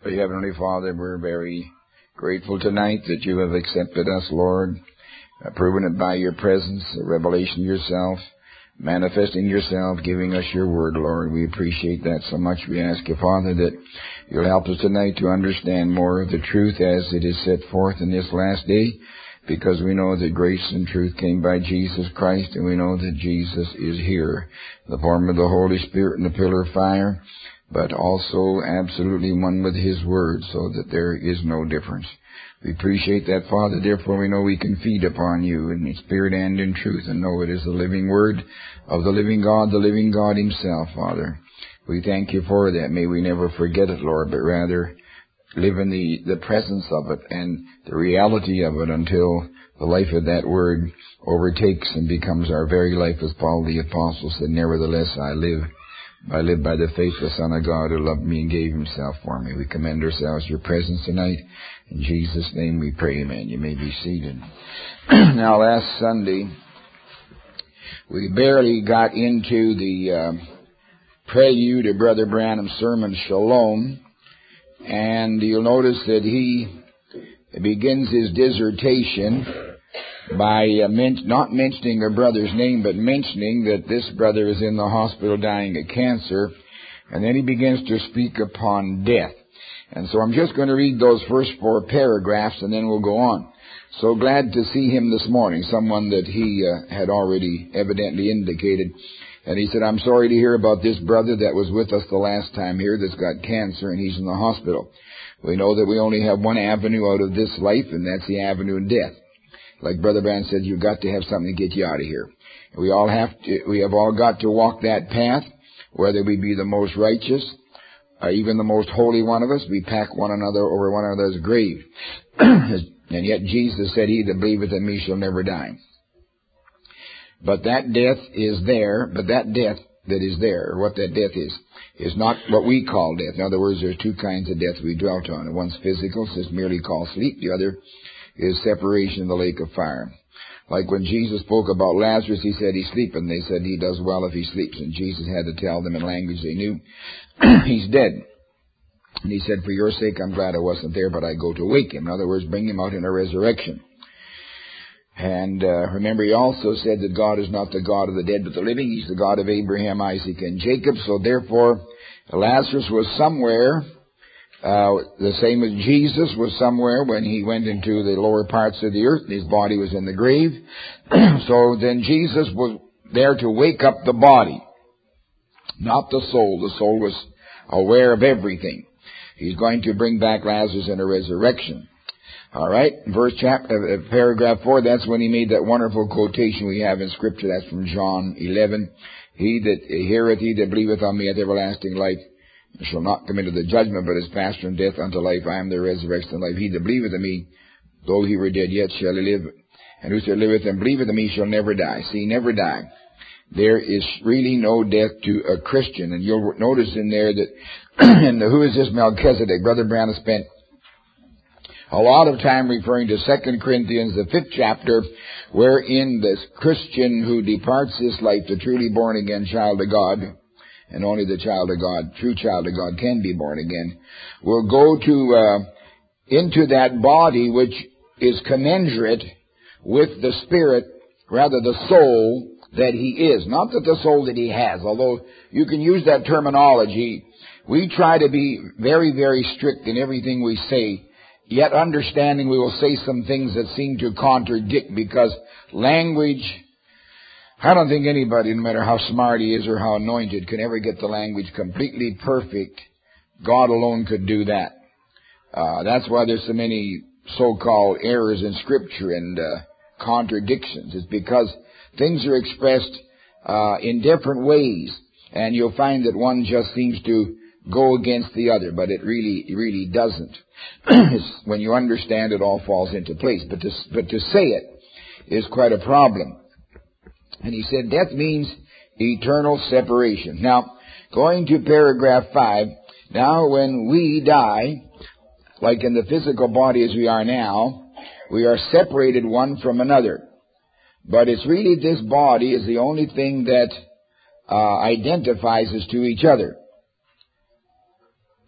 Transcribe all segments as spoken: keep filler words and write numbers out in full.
Dear Heavenly Father, we're very grateful tonight that you have accepted us, Lord, uh, proven it by your presence, the revelation of yourself, manifesting yourself, giving us your word, Lord. We appreciate that so much. We ask you, Father, that you'll help us tonight to understand more of the truth as it is set forth in this last day, because we know that grace and truth came by Jesus Christ, and we know that Jesus is here, in the form of the Holy Spirit and the pillar of fire, but also absolutely one with his word, so that there is no difference. We appreciate that, Father. Therefore, we know we can feed upon you in spirit and in truth, and know it is the living word of the living God, the living God himself, Father. We thank you for that. May we never forget it, Lord, but rather live in the, the presence of it and the reality of it until the life of that word overtakes and becomes our very life, as Paul the Apostle said, nevertheless I live. I live by the faith of the Son of God who loved me and gave himself for me. We commend ourselves to your presence tonight. In Jesus' name we pray, amen. You may be seated. Now, last Sunday, we barely got into the uh, prelude of Brother Branham's sermon, Shalom. And you'll notice that he begins his dissertation by uh, men- not mentioning a brother's name, but mentioning that this brother is in the hospital dying of cancer. And then he begins to speak upon death. And so I'm just going to read those first four paragraphs, and then we'll go on. So glad to see him this morning, someone that he uh, had already evidently indicated. And he said, I'm sorry to hear about this brother that was with us the last time here that's got cancer, and he's in the hospital. We know that we only have one avenue out of this life, and that's the avenue of death. Like Brother Branham said, you've got to have something to get you out of here. We all have to, we have all got to walk that path, whether we be the most righteous, or even the most holy one of us. We pack one another over one another's grave. And yet Jesus said, he that believeth in me shall never die. But that death is there, but that death that is there, or what that death is, is not what we call death. In other words, there's two kinds of death we dwelt on. One's physical, so it's merely called sleep. The other is separation in the lake of fire. Like when Jesus spoke about Lazarus, he said he's sleeping. They said he does well if he sleeps. And Jesus had to tell them in language they knew, he's dead. And he said, for your sake, I'm glad I wasn't there, but I go to wake him. In other words, bring him out in a resurrection. And uh, remember, he also said that God is not the God of the dead, but the living. He's the God of Abraham, Isaac, and Jacob. So therefore, Lazarus was somewhere. Uh, the same as Jesus was somewhere when he went into the lower parts of the earth. His body was in the grave. So then Jesus was there to wake up the body, not the soul. The soul was aware of everything. He's going to bring back Lazarus in a resurrection. All right, verse chapter, uh, paragraph four, that's when he made that wonderful quotation we have in Scripture. That's from John eleven. He that heareth, he that believeth on me hath everlasting life, shall not come into the judgment, but is passed from death unto life. I am the resurrection and life. He that believeth in me, though he were dead, yet shall he live. And whoso liveth and believeth in me shall never die. See, never die. There is really no death to a Christian. And you'll notice in there that, and who is this Melchizedek? Brother Branham spent a lot of time referring to Second Corinthians, the fifth chapter, wherein this Christian who departs this life, the truly born again child of God, and only the child of God, true child of God, can be born again, will go to uh, into that body which is commensurate with the spirit, rather the soul that he is. Not that the soul that he has, although you can use that terminology. We try to be very, very strict in everything we say, yet understanding we will say some things that seem to contradict, because language, I don't think anybody, no matter how smart he is or how anointed, can ever get the language completely perfect. God alone could do that. Uh, that's why there's so many so-called errors in Scripture and uh, contradictions. It's because things are expressed uh, in different ways, and you'll find that one just seems to go against the other, but it really, it really doesn't. When you understand, it all falls into place. But to, but to say it is quite a problem. And he said death means eternal separation. Now, going to paragraph five, now when we die, like in the physical body as we are now, we are separated one from another. But it's really this body is the only thing that uh, identifies us to each other.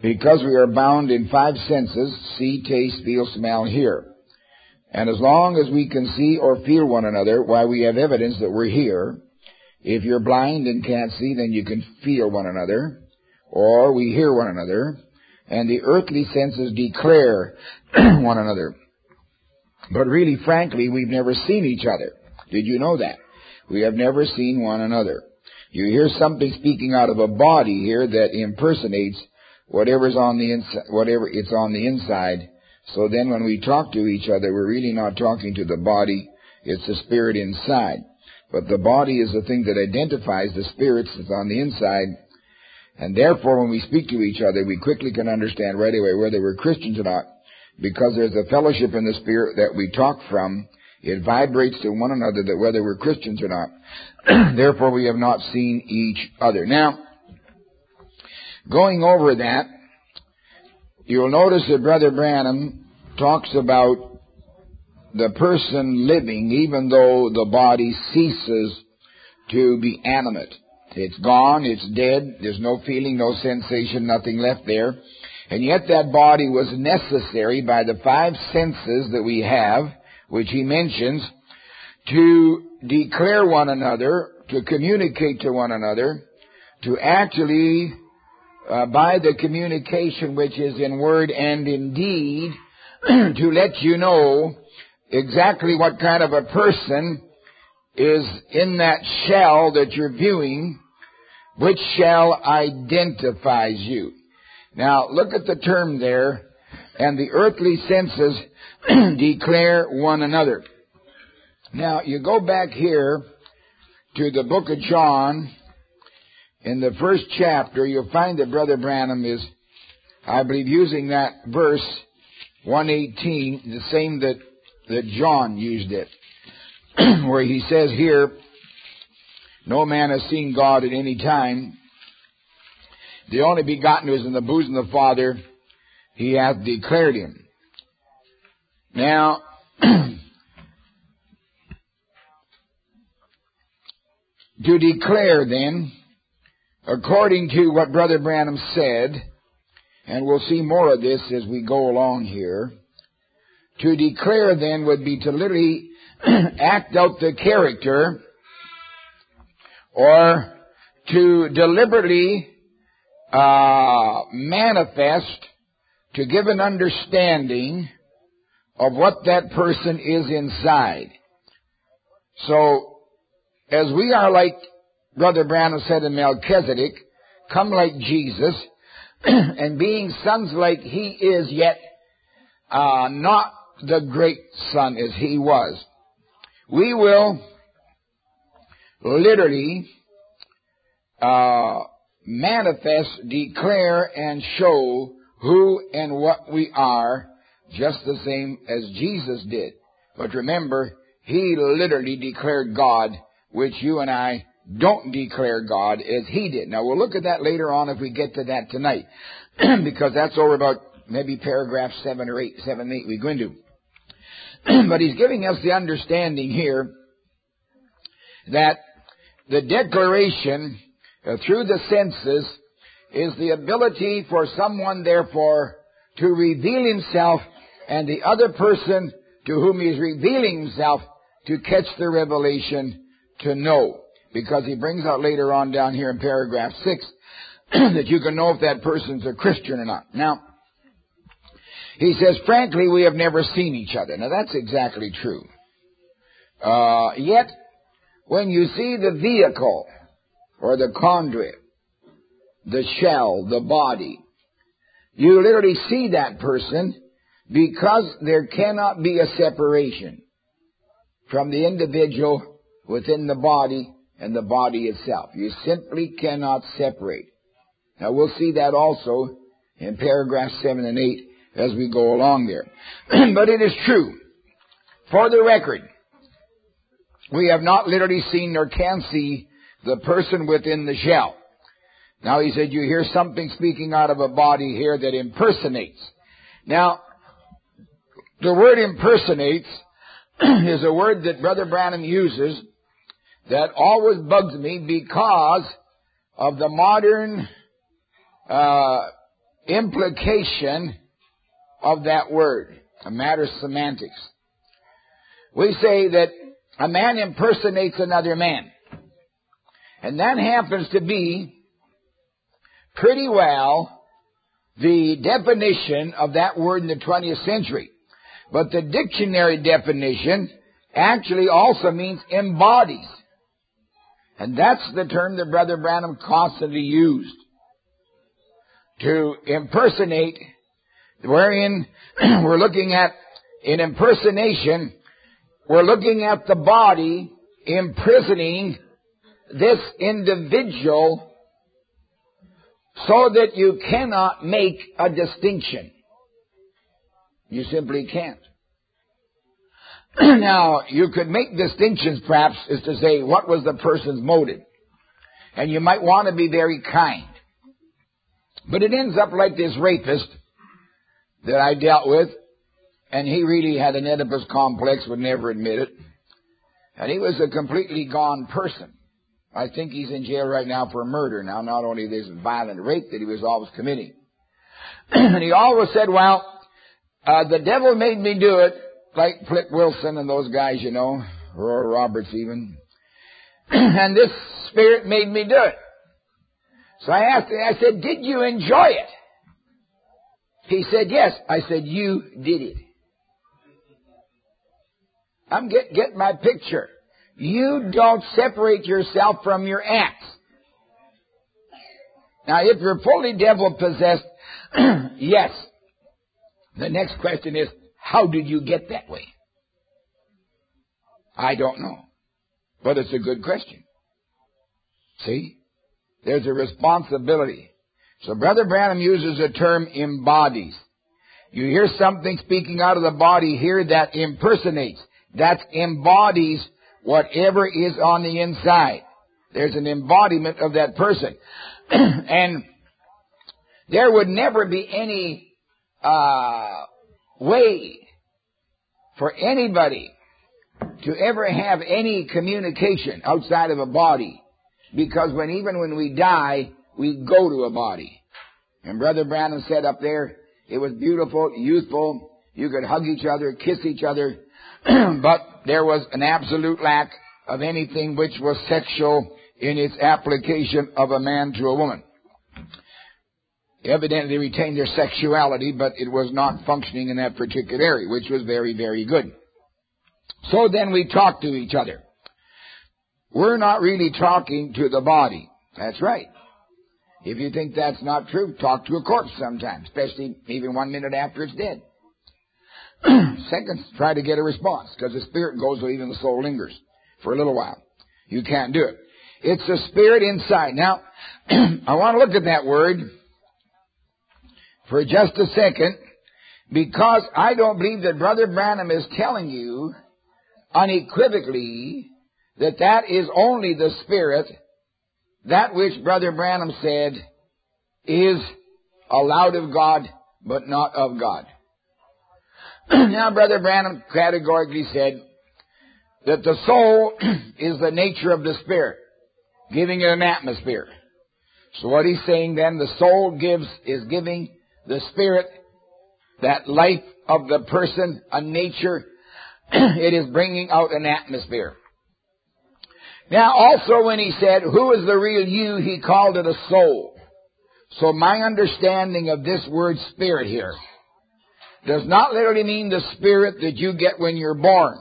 because we are bound in five senses, see, taste, feel, smell, hear. And as long as we can see or feel one another, why we have evidence that we're here. If you're blind and can't see, then you can feel one another, or we hear one another, and the earthly senses declare one another. But really, frankly, we've never seen each other. Did you know that? We have never seen one another. You hear something speaking out of a body here that impersonates whatever's on the inside, whatever it's on the inside. So then when we talk to each other, we're really not talking to the body, it's the spirit inside. But the body is the thing that identifies the spirits that's on the inside. And therefore, when we speak to each other, we quickly can understand right away whether we're Christians or not. Because there's a fellowship in the spirit that we talk from, it vibrates to one another that whether we're Christians or not. Therefore, we have not seen each other. Now, going over that, you'll notice that Brother Branham talks about the person living even though the body ceases to be animate. It's gone, it's dead, there's no feeling, no sensation, nothing left there. And yet that body was necessary by the five senses that we have, which he mentions, to declare one another, to communicate to one another, to actually, uh, by the communication which is in word and in deed, to let you know exactly what kind of a person is in that shell that you're viewing, which shell identifies you. Now, look at the term there, and the earthly senses declare one another. Now, you go back here to the book of John, in the first chapter, you'll find that Brother Branham is, I believe, using that verse, one eighteen, the same that, that John used it, where he says here, no man has seen God at any time. The only begotten who is in the bosom of the Father, he hath declared him. Now, to declare then, according to what Brother Branham said, and we'll see more of this as we go along here, to declare then would be to literally act out the character or to deliberately uh, manifest, to give an understanding of what that person is inside. So, as we are like Brother Branham said in Melchizedek, come like Jesus, and being sons like he is, yet uh, not the great son as he was, we will literally uh, manifest, declare, and show who and what we are, just the same as Jesus did. But remember, he literally declared God, which you and I don't declare God as he did. Now, we'll look at that later on if we get to that tonight, because that's over about maybe paragraph seven or eight, seven, eight we go into. But he's giving us the understanding here that the declaration uh, through the senses is the ability for someone, therefore, to reveal himself, and the other person to whom he is revealing himself to catch the revelation, to know. Because he brings out later on down here in paragraph six that you can know if that person's a Christian or not. Now, he says, frankly, we have never seen each other. Now, that's exactly true. Uh, yet, when you see the vehicle, or the conduit, the shell, the body, you literally see that person because there cannot be a separation from the individual within the body and the body itself. You simply cannot separate. Now, we'll see that also in paragraphs seven and eight as we go along there. But it is true. For the record, we have not literally seen nor can see the person within the shell. Now, he said, you hear something speaking out of a body here that impersonates. Now, the word impersonates is a word that Brother Branham uses that always bugs me because of the modern uh implication of that word, a matter of semantics. We say that a man impersonates another man. And that happens to be pretty well the definition of that word in the twentieth century. But the dictionary definition actually also means embodies. And that's the term that Brother Branham constantly used. To impersonate, wherein we're looking at, in impersonation, we're looking at the body imprisoning this individual so that you cannot make a distinction. You simply can't. Now, you could make distinctions, perhaps, is to say, what was the person's motive? And you might want to be very kind. But it ends up like this rapist that I dealt with, and he really had an Oedipus complex, would never admit it. And he was a completely gone person. I think he's in jail right now for murder now, not only this violent rape that he was always committing. And he always said, well, uh, the devil made me do it, like Flip Wilson and those guys, you know, Roy Roberts even. And this spirit made me do it. So I asked him, I said, did you enjoy it? He said, yes. I said, you did it. I'm get, get my picture. You don't separate yourself from your acts. Now, if you're fully devil possessed, yes. The next question is, how did you get that way? I don't know. But it's a good question. See? There's a responsibility. So Brother Branham uses the term embodies. You hear something speaking out of the body here that impersonates. That embodies whatever is on the inside. There's an embodiment of that person. And there would never be any uh, way for anybody to ever have any communication outside of a body. Because when even when we die, we go to a body. And Brother Branham said up there, it was beautiful, youthful. You could hug each other, kiss each other. But there was an absolute lack of anything which was sexual in its application of a man to a woman. Evidently retained their sexuality, but it was not functioning in that particular area, which was very, very good. So then we talk to each other. We're not really talking to the body. That's right. If you think that's not true, talk to a corpse sometimes, especially even one minute after it's dead. Second, try to get a response, because the spirit goes where even the soul lingers for a little while. You can't do it. It's the spirit inside. Now, I want to look at that word for just a second, because I don't believe that Brother Branham is telling you unequivocally that that is only the spirit, that which Brother Branham said is allowed of God, but not of God. Now, Brother Branham categorically said that the soul is the nature of the spirit, giving it an atmosphere. So what he's saying then, the soul gives, is giving the spirit that life of the person, a nature. It is bringing out an atmosphere. Now, also when he said, who is the real you, he called it a soul. So my understanding of this word spirit here does not literally mean the spirit that you get when you're born.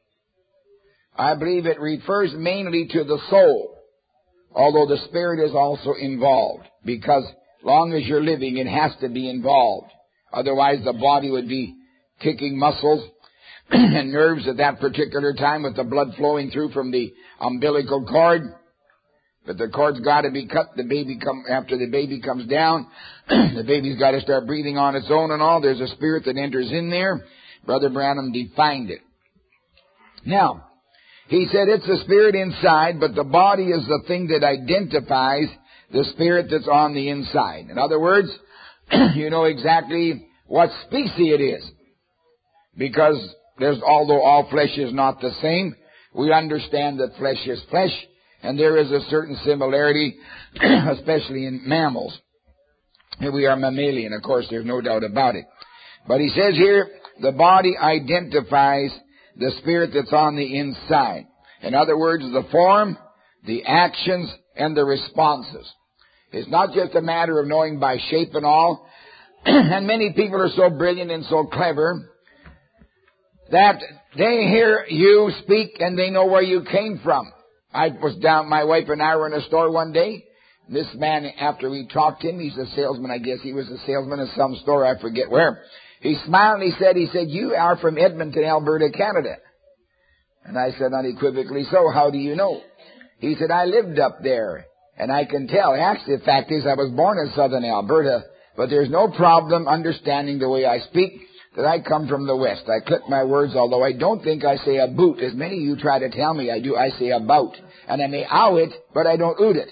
I believe it refers mainly to the soul, although the spirit is also involved, because long as you're living, it has to be involved. Otherwise, the body would be kicking muscles and nerves at that particular time with the blood flowing through from the umbilical cord. But the cord's got to be cut. The baby come after the baby comes down. The baby's got to start breathing on its own and all. There's a spirit that enters in there. Brother Branham defined it. Now, he said it's the spirit inside, but the body is the thing that identifies the spirit that's on the inside. In other words, you know exactly what species it is. Because there's, although all flesh is not the same, we understand that flesh is flesh. And there is a certain similarity, especially in mammals. We are mammalian, of course, there's no doubt about it. But he says here, the body identifies the spirit that's on the inside. In other words, the form, the actions, and the responses. It's not just a matter of knowing by shape and all. And many people are so brilliant and so clever that they hear you speak and they know where you came from. I was down, my wife and I were in a store one day. This man, after we talked to him, he's a salesman, I guess he was a salesman in some store, I forget where. He smiled and he said, he said, you are from Edmonton, Alberta, Canada. And I said unequivocally, so how do you know? He said, I lived up there, and I can tell. Actually, the fact is I was born in southern Alberta, but there's no problem understanding the way I speak that I come from the West. I clip my words, although I don't think I say a boot, as many of you try to tell me I do. I say about. And I may ow it, but I don't oot it.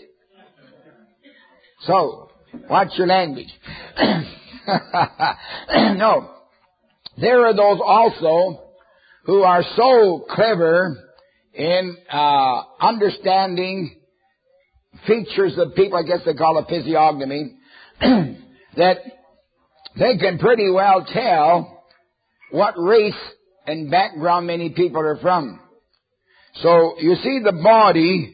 So, watch your language. No. There are those also who are so clever in uh understanding features of people, I guess they call it physiognomy, that they can pretty well tell what race and background many people are from. So, you see the body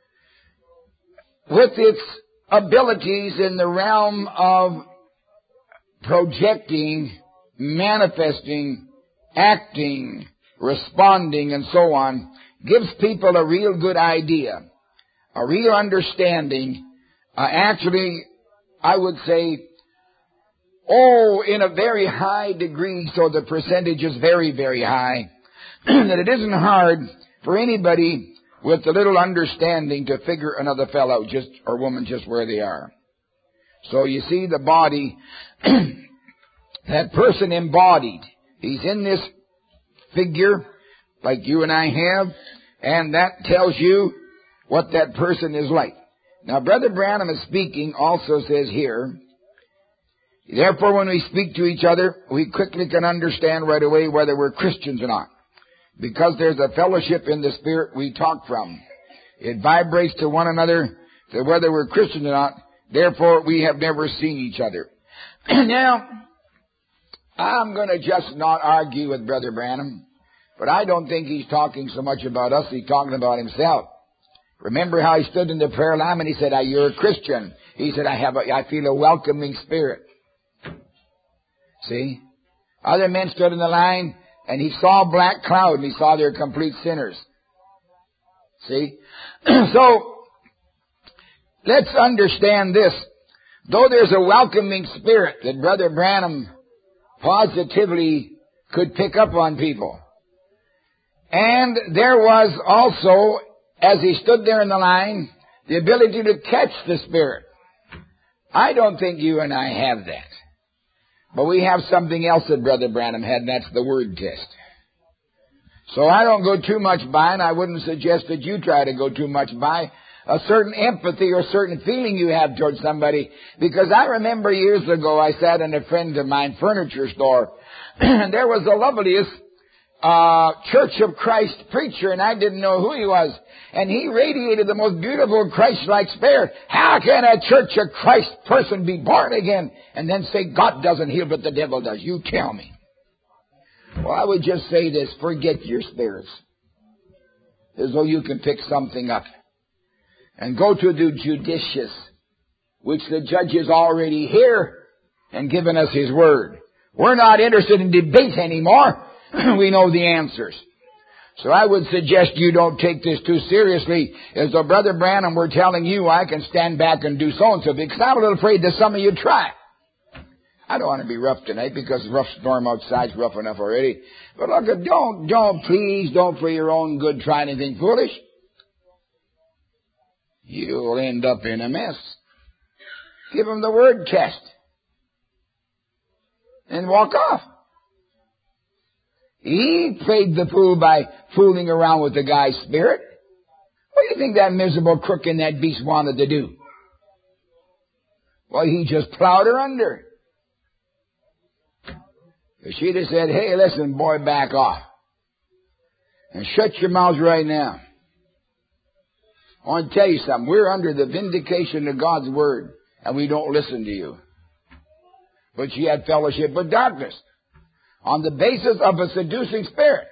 with its abilities in the realm of projecting, manifesting, acting, responding, and so on, gives people a real good idea, a real understanding. Uh, actually, I would say, oh, in a very high degree, so the percentage is very, very high, that it isn't hard for anybody with a little understanding to figure another fellow just or woman just where they are. So you see the body, that person embodied. He's in this figure like you and I have, and that tells you what that person is like. Now, Brother Branham is speaking also says here, therefore when we speak to each other, we quickly can understand right away whether we're Christians or not. Because there's a fellowship in the Spirit we talk from. It vibrates to one another to whether we're Christians or not. Therefore, we have never seen each other. Now, I'm going to just not argue with Brother Branham, but I don't think he's talking so much about us. He's talking about himself. Remember how he stood in the prayer line and he said, ah, you're a Christian. He said, I have a, I feel a welcoming spirit. See? Other men stood in the line and he saw a black cloud and he saw they're complete sinners. See? So, let's understand this. Though there's a welcoming spirit that Brother Branham positively could pick up on people. And there was also, as he stood there in the line, the ability to catch the Spirit. I don't think you and I have that. But we have something else that Brother Branham had, and that's the word test. So I don't go too much by, and I wouldn't suggest that you try to go too much by a certain empathy or certain feeling you have towards somebody. Because I remember years ago I sat in a friend of mine furniture store, and there was the loveliest uh Church of Christ preacher, and I didn't know who he was. And he radiated the most beautiful Christ-like spirit. How can a Church of Christ person be born again and then say God doesn't heal but the devil does? You tell me. Well, I would just say this, forget your spirits. As though you can pick something up. And go to the judicious, which the judge is already here and given us his word. We're not interested in debate anymore. We know the answers. So I would suggest you don't take this too seriously. As though Brother Branham were telling you, I can stand back and do so-and-so, because I'm a little afraid that some of you try. I don't want to be rough tonight because the rough storm outside's rough enough already. But look, don't, don't, please, don't for your own good try anything foolish. You'll end up in a mess. Give him the word test. And walk off. He played the fool by fooling around with the guy's spirit. What do you think that miserable crook in that beast wanted to do? Well, he just plowed her under. If she'd have said, hey, listen, boy, back off. And shut your mouth right now. I want to tell you something. We're under the vindication of God's word, and we don't listen to you. but she had fellowship with darkness on the basis of a seducing spirit.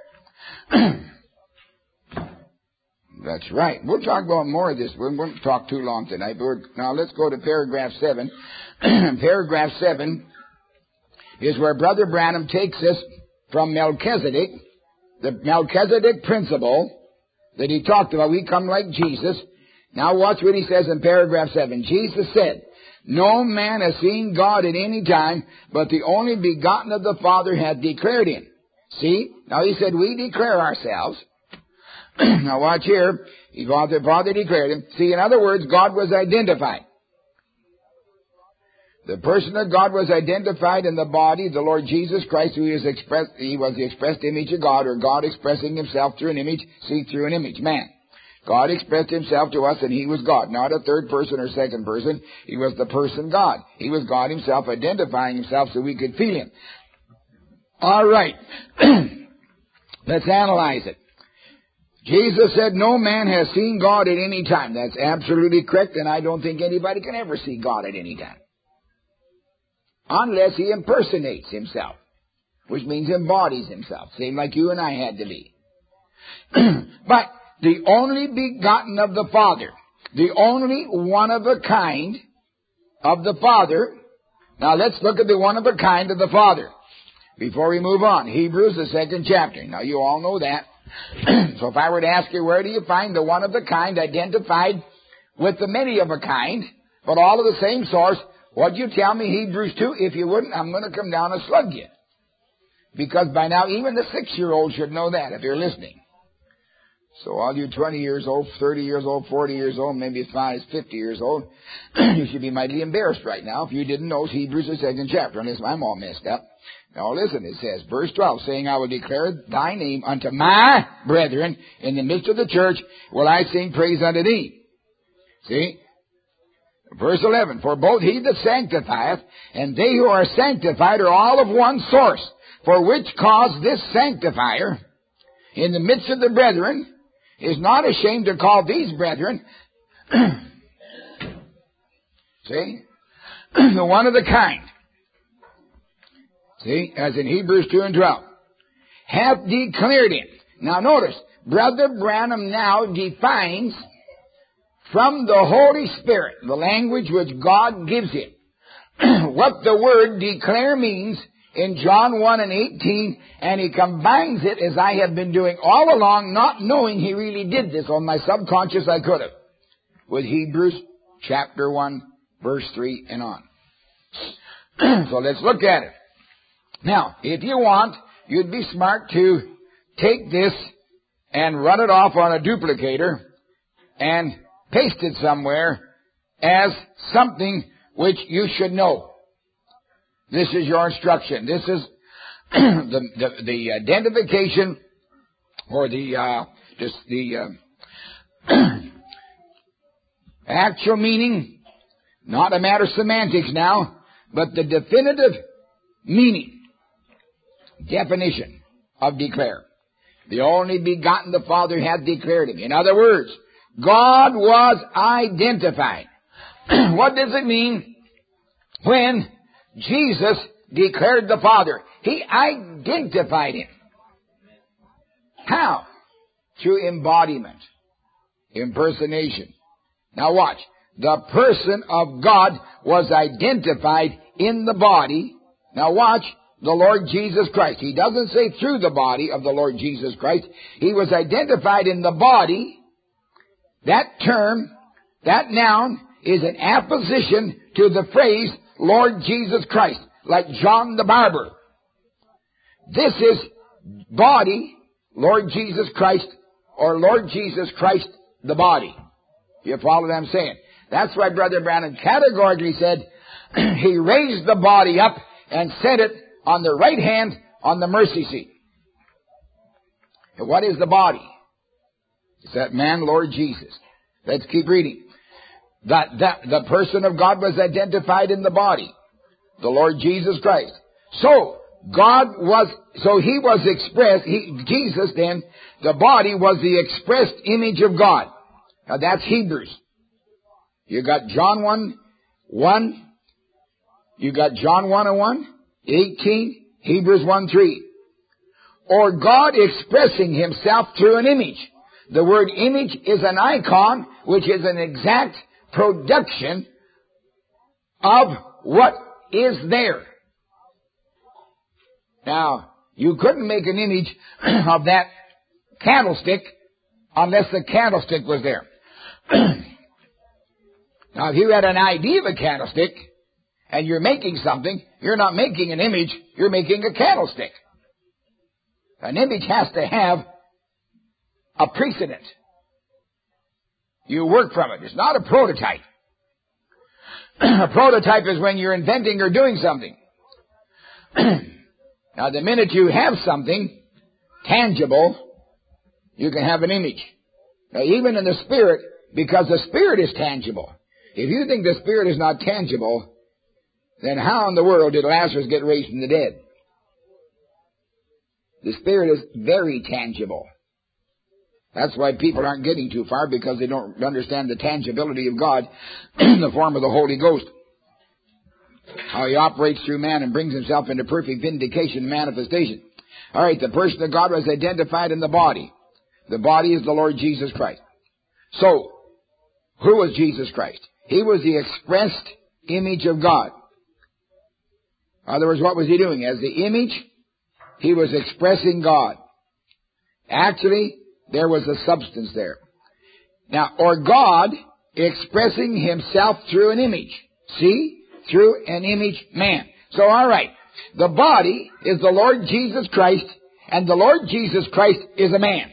That's right. We'll talk about more of this. We won't talk too long tonight. But we're, now let's go to paragraph seven. Paragraph seven is where Brother Branham takes us from Melchizedek, the Melchizedek principle that he talked about. We come like Jesus. Now watch what he says in paragraph seven. Jesus said, "No man has seen God at any time, but the only begotten of the Father hath declared him." See? Now he said, we declare ourselves. Now watch here. He, Father, Father declared him. See, in other words, God was identified. The person of God was identified in the body, the Lord Jesus Christ, who is expressed, he was the expressed image of God, or God expressing himself through an image, see, through an image, man. God expressed himself to us, and he was God, not a third person or second person. He was the person God. He was God himself, identifying himself so we could feel him. All right. Let's analyze it. Jesus said, no man has seen God at any time. That's absolutely correct, and I don't think anybody can ever see God at any time. Unless he impersonates himself, which means embodies himself, same like you and I had to be. But the only begotten of the Father, the only one of a kind of the Father. Now let's look at the one of a kind of the Father before we move on. Hebrews, the second chapter. Now you all know that. So if I were to ask you, where do you find the one of a kind identified with the many of a kind, but all of the same source? What'd you tell me, Hebrews two? If you wouldn't, I'm going to come down and slug you. Because by now, even the six-year-old should know that, if you're listening. So all you twenty years old, thirty years old, forty years old, maybe as far as fifty years old, you should be mighty embarrassed right now if you didn't know Hebrews, the second chapter, unless I'm all messed up. Now listen, it says, verse twelve, saying, I will declare thy name unto my brethren in the midst of the church, will I sing praise unto thee. See? Verse eleven, for both he that sanctifieth and they who are sanctified are all of one source, for which cause this sanctifier in the midst of the brethren is not ashamed to call these brethren, see, the one of the kind. See, as in Hebrews two and twelve, hath declared him. Now notice, Brother Branham now defines from the Holy Spirit, the language which God gives him, what the word declare means in John one and eighteen, and he combines it, as I have been doing all along, not knowing he really did this. On my subconscious I could have, with Hebrews chapter one, verse three and on. So let's look at it. Now, if you want, you'd be smart to take this and run it off on a duplicator and paste it somewhere as something which you should know. This is your instruction. This is the, the, the identification or the, uh, just the, uh, actual meaning, not a matter of semantics now, but the definitive meaning, definition of declare. The only begotten the Father hath declared him. In other words, God was identified. What does it mean when Jesus declared the Father? He identified him. How? Through embodiment, impersonation. Now watch. The person of God was identified in the body. Now watch. The Lord Jesus Christ. He doesn't say through the body of the Lord Jesus Christ. He was identified in the body. That term, that noun, is an apposition to the phrase Lord Jesus Christ, like John the Barber. This is body, Lord Jesus Christ, or Lord Jesus Christ, the body. You follow what I'm saying? That's why Brother Branham categorically said he raised the body up and set it on the right hand on the mercy seat. And what is the body? It's that man, Lord Jesus. Let's keep reading. That, that the person of God was identified in the body, the Lord Jesus Christ. So God was, so he was expressed. He, Jesus then, the body was the expressed image of God. Now that's Hebrews. You got John one, one. You got John one and one, eighteen, Hebrews one three. Or God expressing himself through an image. The word image is an icon, which is an exact production of what is there. Now, you couldn't make an image of that candlestick unless the candlestick was there. Now, if you had an idea of a candlestick and you're making something, you're not making an image, you're making a candlestick. An image has to have a precedent. You work from it. It's not a prototype. A prototype is when you're inventing or doing something. Now, the minute you have something tangible, you can have an image. Now, even in the Spirit, because the Spirit is tangible. If you think the Spirit is not tangible, then how in the world did Lazarus get raised from the dead? The Spirit is very tangible. That's why people aren't getting too far, because they don't understand the tangibility of God in the form of the Holy Ghost. How he operates through man and brings himself into perfect vindication and manifestation. All right, the person of God was identified in the body. The body is the Lord Jesus Christ. So, who was Jesus Christ? He was the expressed image of God. In other words, what was he doing? As the image, he was expressing God. Actually, there was a substance there. Now, or God expressing himself through an image. See? Through an image man. So, all right. The body is the Lord Jesus Christ, and the Lord Jesus Christ is a man.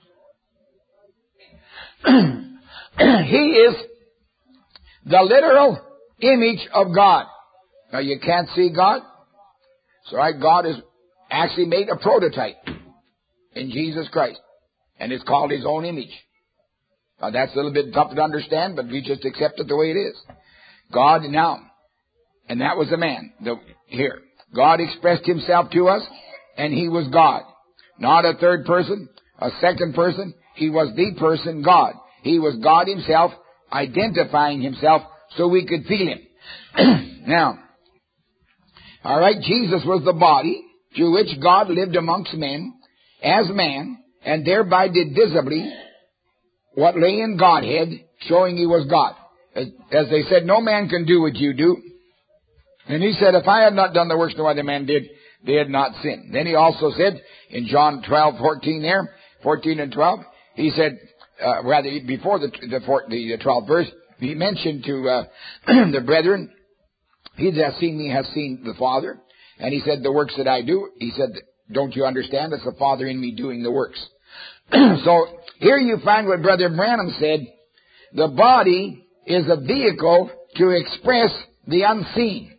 He is the literal image of God. Now, you can't see God. So, right, God has actually made a prototype in Jesus Christ. And it's called his own image. Now, that's a little bit tough to understand, but we just accept it the way it is. God now, and that was the man. The, here, God expressed himself to us, and he was God. Not a third person, a second person. He was the person, God. He was God himself, identifying himself so we could feel him. Now, all right, Jesus was the body through which God lived amongst men as man, and thereby did visibly what lay in Godhead, showing he was God. As, as they said, no man can do what you do. And he said, if I had not done the works no other man did, they had not sinned. Then he also said, in John twelve, fourteen there, fourteen and twelve, he said, uh, rather, before the, the, the twelfth verse, he mentioned to uh, the brethren, he that has seen me has seen the Father. And he said, the works that I do, he said, don't you understand? It's the Father in me doing the works. So, here you find what Brother Branham said. The body is a vehicle to express the unseen.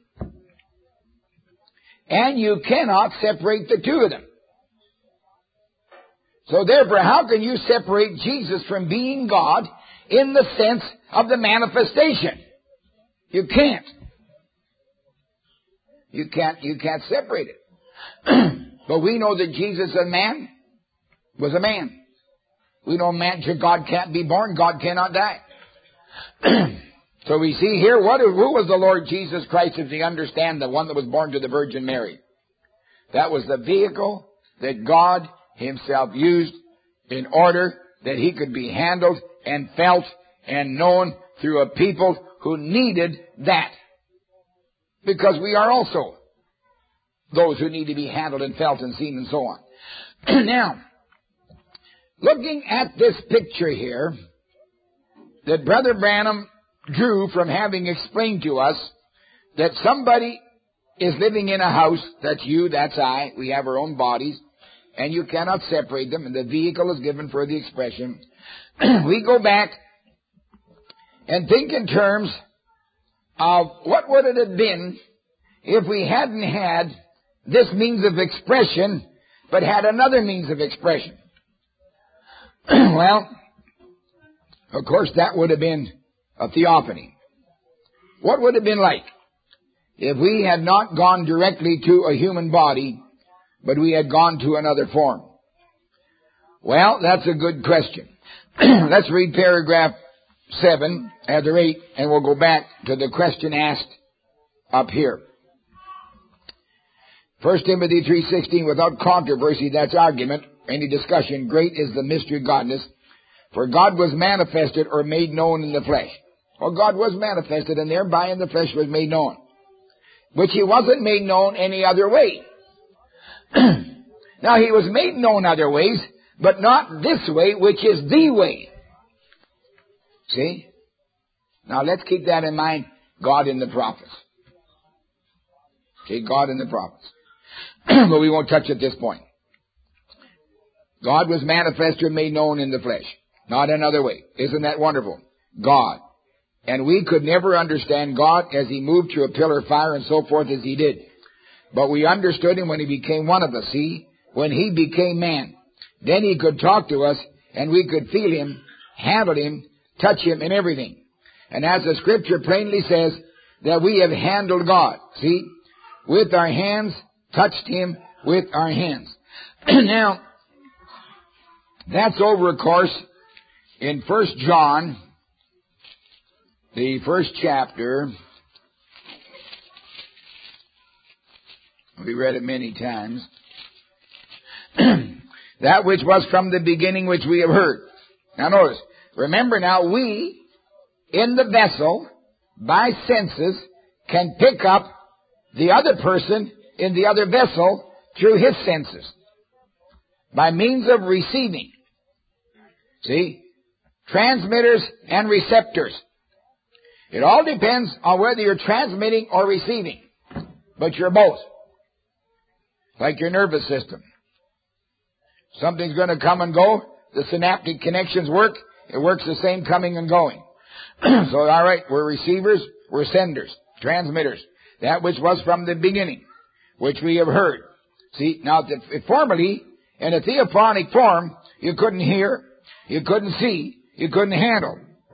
And you cannot separate the two of them. So therefore, how can you separate Jesus from being God in the sense of the manifestation? You can't. You can't, you can't separate it. But we know that Jesus, a man, was a man. We know man, God can't be born, God cannot die. So we see here, what, who was the Lord Jesus Christ, if we understand, the one that was born to the Virgin Mary? That was the vehicle that God himself used in order that he could be handled and felt and known through a people who needed that. Because we are also those who need to be handled and felt and seen and so on. Now, looking at this picture here that Brother Branham drew from having explained to us that somebody is living in a house, that's you, that's I, we have our own bodies, and you cannot separate them, and the vehicle is given for the expression. We go back and think in terms of what would it have been if we hadn't had this means of expression, but had another means of expression. Well, of course, that would have been a theophany. What would it have been like if we had not gone directly to a human body, but we had gone to another form? Well, that's a good question. Let's read paragraph seven, or eight, and we'll go back to the question asked up here. First Timothy three sixteen, without controversy, that's argument, any discussion, great is the mystery of godliness, for God was manifested or made known in the flesh. Well, God was manifested, and thereby in the flesh was made known, which He wasn't made known any other way. Now, He was made known other ways, but not this way, which is the way. See? Now, let's keep that in mind, God in the prophets. See, God in the prophets. But we won't touch at this point. God was manifested and made known in the flesh, not another way. Isn't that wonderful? God. And we could never understand God as He moved through a pillar of fire and so forth as He did. But we understood Him when He became one of us. See? When He became man. Then He could talk to us and we could feel Him, handle Him, touch Him and everything. And as the Scripture plainly says, that we have handled God. See? With our hands, touched Him with our hands. Now, that's over, of course, in First John, the first chapter. We read it many times. That which was from the beginning, which we have heard. Now notice, remember now, we, in the vessel, by senses, can pick up the other person in the other vessel through his senses, by means of receiving. See? Transmitters and receptors. It all depends on whether you're transmitting or receiving. But you're both. Like your nervous system. Something's going to come and go. The synaptic connections work. It works the same coming and going. So, all right, we're receivers, we're senders, transmitters. That which was from the beginning, which we have heard. See, now, if formerly, in a theophonic form, you couldn't hear, you couldn't see, you couldn't handle.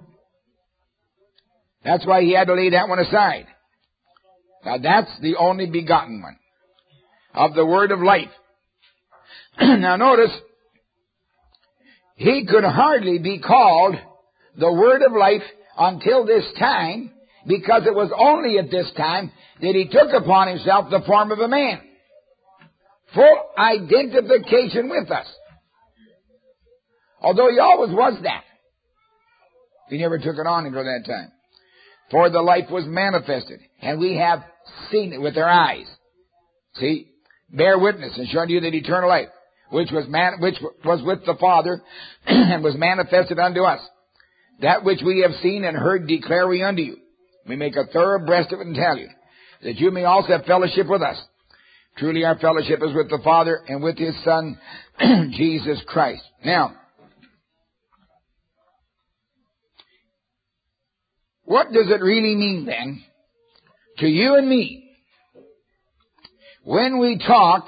That's why He had to lay that one aside. Now, that's the only begotten one of the word of life. Now, notice, He could hardly be called the word of life until this time, because it was only at this time that He took upon Himself the form of a man. Full identification with us. Although He always was that. He never took it on until that time. For the life was manifested, and we have seen it with our eyes. See? Bear witness and show you that eternal life, which was man, which was with the Father, and was manifested unto us. That which we have seen and heard declare we unto you. We make a thorough breast of it and tell you, that you may also have fellowship with us. Truly our fellowship is with the Father and with His Son, Jesus Christ. Now, what does it really mean then to you and me when we talk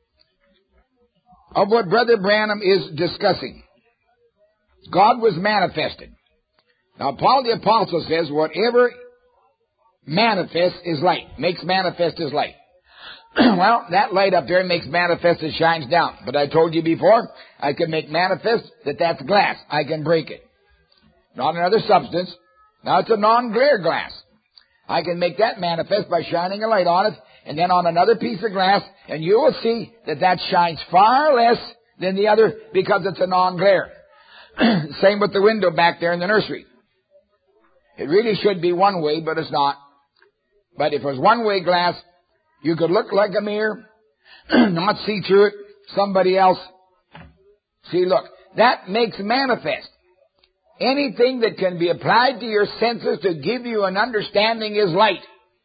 of what Brother Branham is discussing? God was manifested. Now, Paul the Apostle says, whatever manifests is light, makes manifest is light. Well, that light up there makes manifest as shines down. But I told you before, I can make manifest that that's glass. I can break it. Not another substance. Now it's a non-glare glass. I can make that manifest by shining a light on it, and then on another piece of glass, and you will see that that shines far less than the other because it's a non-glare. Same with the window back there in the nursery. It really should be one way, but it's not. But if it was one-way glass, you could look like a mirror, not see through it, somebody else. See, look, that makes manifest. Anything that can be applied to your senses to give you an understanding is light.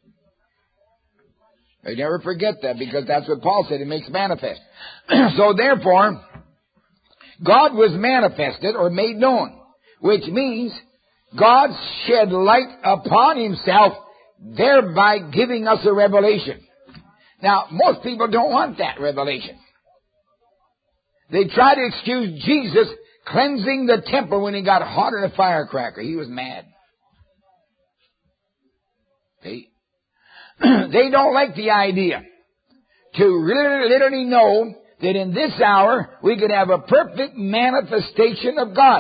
You never forget that, because that's what Paul said, it makes manifest. So therefore, God was manifested or made known, which means God shed light upon Himself, thereby giving us a revelation. Now, most people don't want that revelation. They try to excuse Jesus cleansing the temple when He got hot in a firecracker. He was mad. See? They don't like the idea to really, literally know that in this hour we could have a perfect manifestation of God.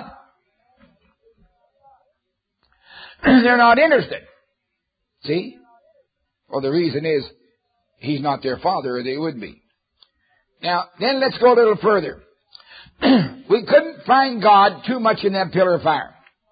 They're not interested. See? Well, the reason is He's not their father, or they would be. Now, then let's go a little further. We couldn't find God too much in that pillar of fire.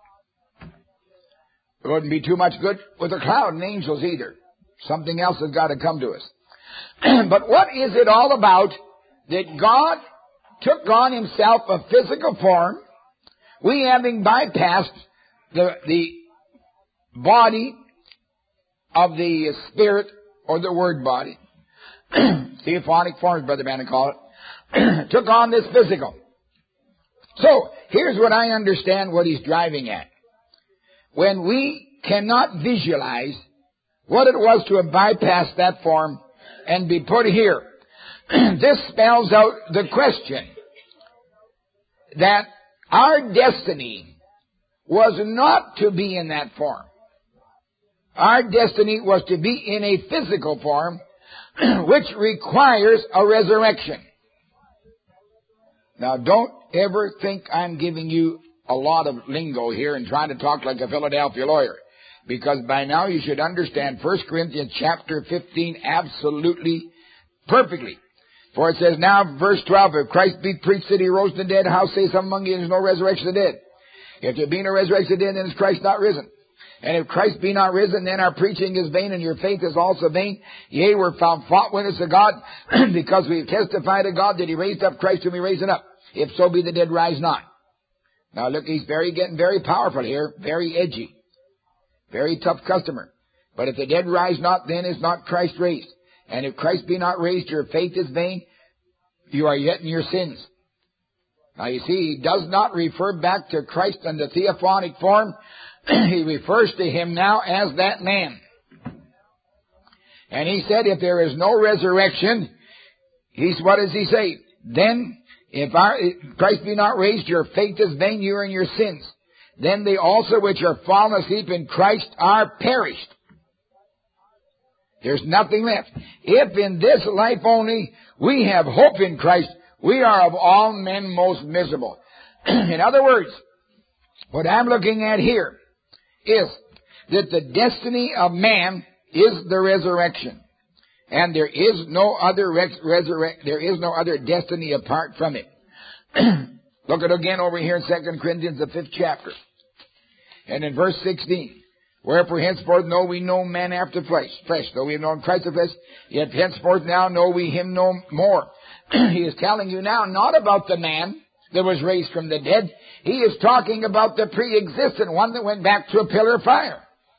It wouldn't be too much good with a cloud and angels either. Something else has got to come to us. But what is it all about that God took on himself a physical form, we having bypassed the, the body of the spirit or the word body, theophonic forms, Brother Bannon call it, took on this physical. So, here's what I understand what he's driving at. When we cannot visualize what it was to have bypassed that form and be put here, this spells out the question that our destiny was not to be in that form. Our destiny was to be in a physical form, which requires a resurrection. Now, don't ever think I'm giving you a lot of lingo here and trying to talk like a Philadelphia lawyer. Because by now you should understand First Corinthians chapter fifteen absolutely perfectly. For it says now, verse twelve, if Christ be preached that he rose from the dead, how say some among you there's no resurrection of the dead? If there be no resurrection of the dead, then is Christ not risen? And if Christ be not risen, then our preaching is vain, and your faith is also vain. Yea, we're found fault witness to God, because we testify to God that he raised up Christ whom he raised up. If so be the dead rise not. Now look, he's very getting very powerful here, very edgy. Very tough customer. But if the dead rise not, then is not Christ raised. And if Christ be not raised, your faith is vain. You are yet in your sins. Now you see, he does not refer back to Christ in the theophanic form. He refers to him now as that man. And he said, if there is no resurrection, he's, what does he say? Then, if, our, if Christ be not raised, your faith is vain, you are in your sins. Then they also which are fallen asleep in Christ are perished. There's nothing left. If in this life only we have hope in Christ, we are of all men most miserable. In other words, what I'm looking at here is that the destiny of man is the resurrection. And there is no other res- resurrect, there is no other destiny apart from it. Look at it again over here in Second Corinthians, the fifth chapter. And in verse sixteen, wherefore henceforth know we no man after flesh, flesh, though we have known Christ of flesh, yet henceforth now know we him no more. He is telling you now not about the man that was raised from the dead. He is talking about the pre-existent one that went back to a pillar of fire.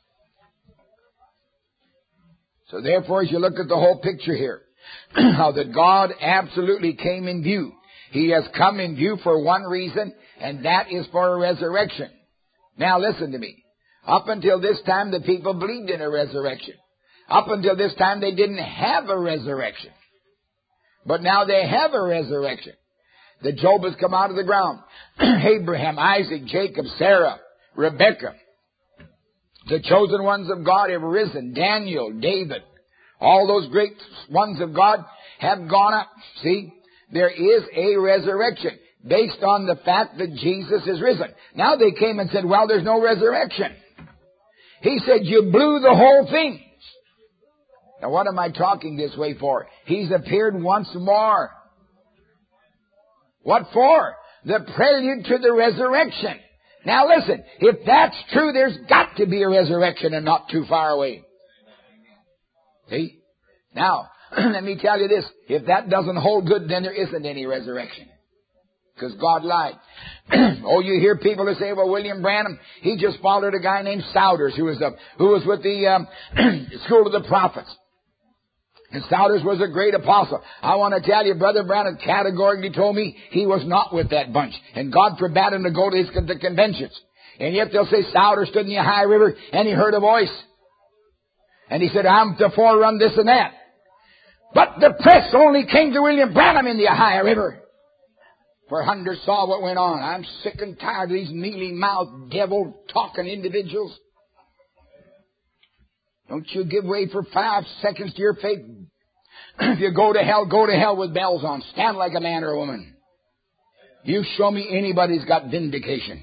So therefore, as you look at the whole picture here, how that God absolutely came in view. He has come in view for one reason, and that is for a resurrection. Now listen to me. Up until this time, the people believed in a resurrection. Up until this time, they didn't have a resurrection. But now they have a resurrection. The Job has come out of the ground. Abraham, Isaac, Jacob, Sarah, Rebekah. The chosen ones of God have risen. Daniel, David. All those great ones of God have gone up. See, there is a resurrection based on the fact that Jesus is risen. Now they came and said, well, there's no resurrection. He said, you blew the whole thing. Now what am I talking this way for? He's appeared once more. What for? The prelude to the resurrection. Now listen, if that's true, there's got to be a resurrection and not too far away. See? Now, let me tell you this. If that doesn't hold good, then there isn't any resurrection. Because God lied. Oh, you hear people who say, well, William Branham, he just followed a guy named Souders who was, the, who was with the um, School of the Prophets. And Souders was a great apostle. I want to tell you, Brother Branham categorically told me he was not with that bunch. And God forbade him to go to his the conventions. And yet they'll say Souders stood in the Ohio River and he heard a voice. And he said, I'm to forerun this and that. But the press only came to William Branham in the Ohio River. For hundreds saw what went on. I'm sick and tired of these mealy-mouthed, devil-talking individuals. Don't you give way for five seconds to your faith. If you go to hell, go to hell with bells on. Stand like a man or a woman. You show me anybody's got vindication.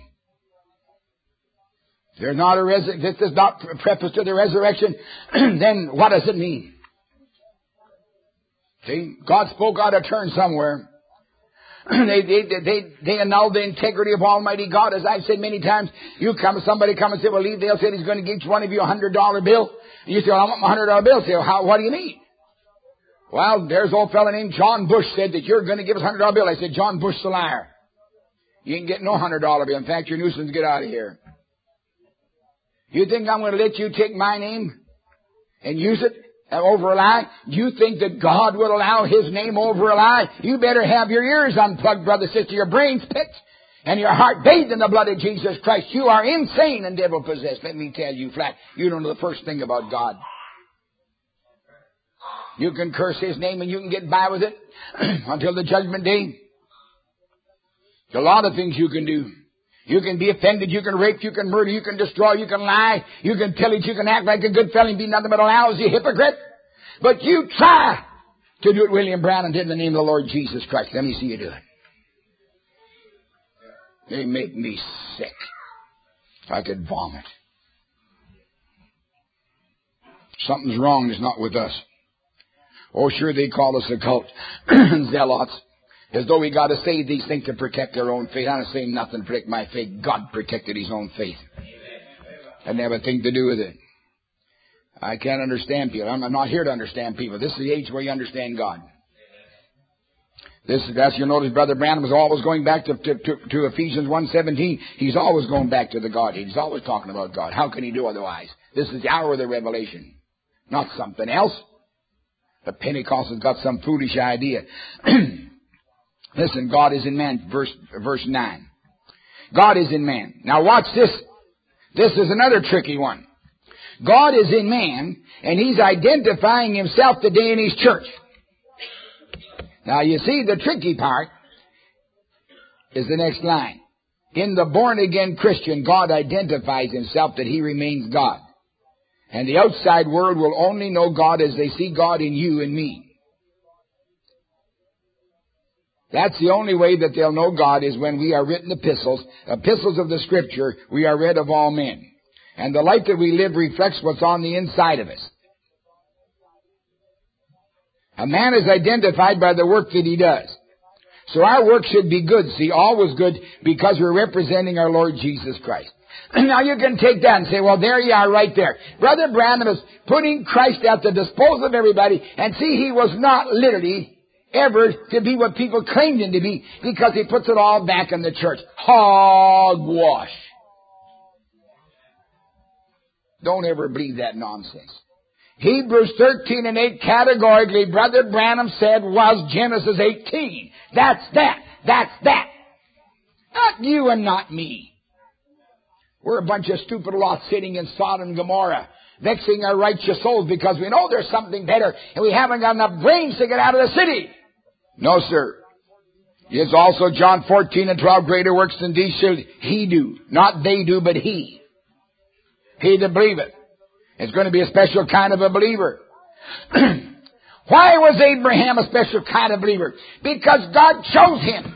If there's not a res- if this is not preface to the resurrection, then what does it mean? See, God spoke out of turn somewhere. they, they, they, they annul the integrity of Almighty God. As I've said many times, you come, somebody come and say, well, they'll say he's going to give each one of you a hundred dollar bill. And you say, well, I want my hundred dollar bill. Say, well, how, what do you mean? Well, there's an old fellow named John Bush said that you're going to give us a hundred dollar bill. I said, John Bush's a liar. You ain't getting no hundred dollar bill. In fact, you're a nuisance. Get out of here. You think I'm going to let you take my name and use it over a lie? You think that God will allow His name over a lie? You better have your ears unplugged, brother, sister, your brains picked, and your heart bathed in the blood of Jesus Christ. You are insane and devil-possessed. Let me tell you flat. You don't know the first thing about God. You can curse His name and you can get by with it until the judgment day. There's a lot of things you can do. You can be offended, you can rape, you can murder, you can destroy, you can lie, you can pillage, you can act like a good fellow and be nothing but a lousy hypocrite. But you try to do it William Branham did in the name of the Lord Jesus Christ. Let me see you do it. They make me sick. I could vomit. Something's wrong, it's not with us. Oh, sure, they call us a cult. Zealots. As though we got to say these things to protect our own faith. I'm not saying nothing to protect my faith. God protected His own faith. I didn't have a thing to do with it. I can't understand people. I'm not here to understand people. This is the age where you understand God. This, as you notice, Brother Branham is always going back to, to, to, to Ephesians one seventeen. He's always going back to the Godhead. He's always talking about God. How can he do otherwise? This is the hour of the revelation, not something else. The Pentecostals got some foolish idea. Listen, God is in man, verse, verse nine. God is in man. Now watch this. This is another tricky one. God is in man, and He's identifying Himself today in His church. Now you see, the tricky part is the next line. In the born-again Christian, God identifies Himself that He remains God. And the outside world will only know God as they see God in you and me. That's the only way that they'll know God is when we are written epistles, epistles of the Scripture, we are read of all men. And the life that we live reflects what's on the inside of us. A man is identified by the work that he does. So our work should be good, see, always good, because we're representing our Lord Jesus Christ. Now you can take that and say, well, there you are right there. Brother Branham is putting Christ at the disposal of everybody, and see, he was not literally ever to be what people claimed him to be, because he puts it all back in the church. Hogwash. Don't ever believe that nonsense. Hebrews thirteen and eight categorically, Brother Branham said, was Genesis eighteen. That's that. That's that. Not you and not me. We're a bunch of stupid lots sitting in Sodom and Gomorrah, vexing our righteous souls because we know there's something better and we haven't got enough brains to get out of the city. No, sir. It's also John fourteen and twelve, greater works than these shall he do. Not they do, but he. He that believeth. It's going to be a special kind of a believer. Why was Abraham a special kind of believer? Because God chose him.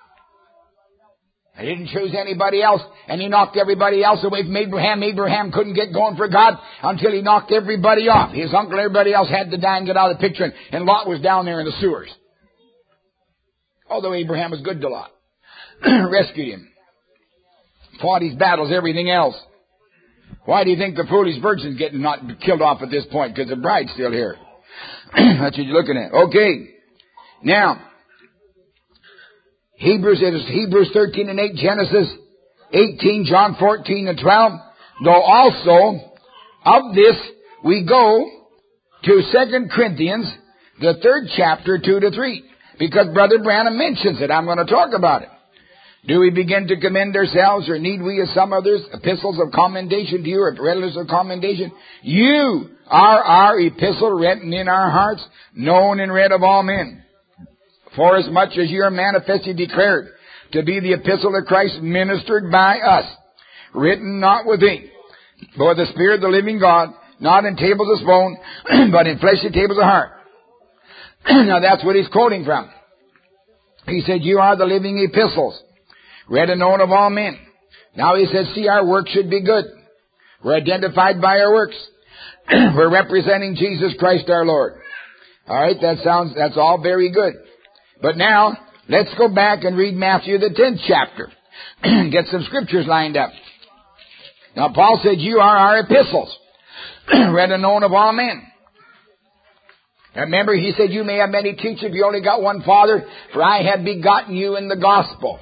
He didn't choose anybody else, and He knocked everybody else away from Abraham. Abraham couldn't get going for God until he knocked everybody off. His uncle and everybody else had to die and get out of the picture, and, and Lot was down there in the sewers. Although Abraham was good to Lot. Rescued him. Fought his battles, everything else. Why do you think the foolish virgin's getting not killed off at this point? Because the bride's still here. That's what you're looking at. Okay. Now, Hebrews, it is Hebrews thirteen and eight, Genesis eighteen, John fourteen and twelve. Though also of this we go to Second Corinthians, the third chapter, two to three. Because Brother Branham mentions it. I'm going to talk about it. Do we begin to commend ourselves, or need we, as some others, epistles of commendation to you, or letters of commendation? You are our epistle written in our hearts, known and read of all men. For as much as you are manifestly declared to be the epistle of Christ ministered by us, written not with ink, but with the Spirit of the living God, not in tables of stone, but in fleshly tables of heart. Now that's what he's quoting from. He said, you are the living epistles, read and known of all men. Now he says, see, our work should be good. We're identified by our works. We're representing Jesus Christ our Lord. All right, that sounds, that's all very good. But now, let's go back and read Matthew the tenth chapter. Get some scriptures lined up. Now, Paul said, you are our epistles, read and known of all men. And remember, he said, you may have many teachers, you only got one Father, for I have begotten you in the gospel.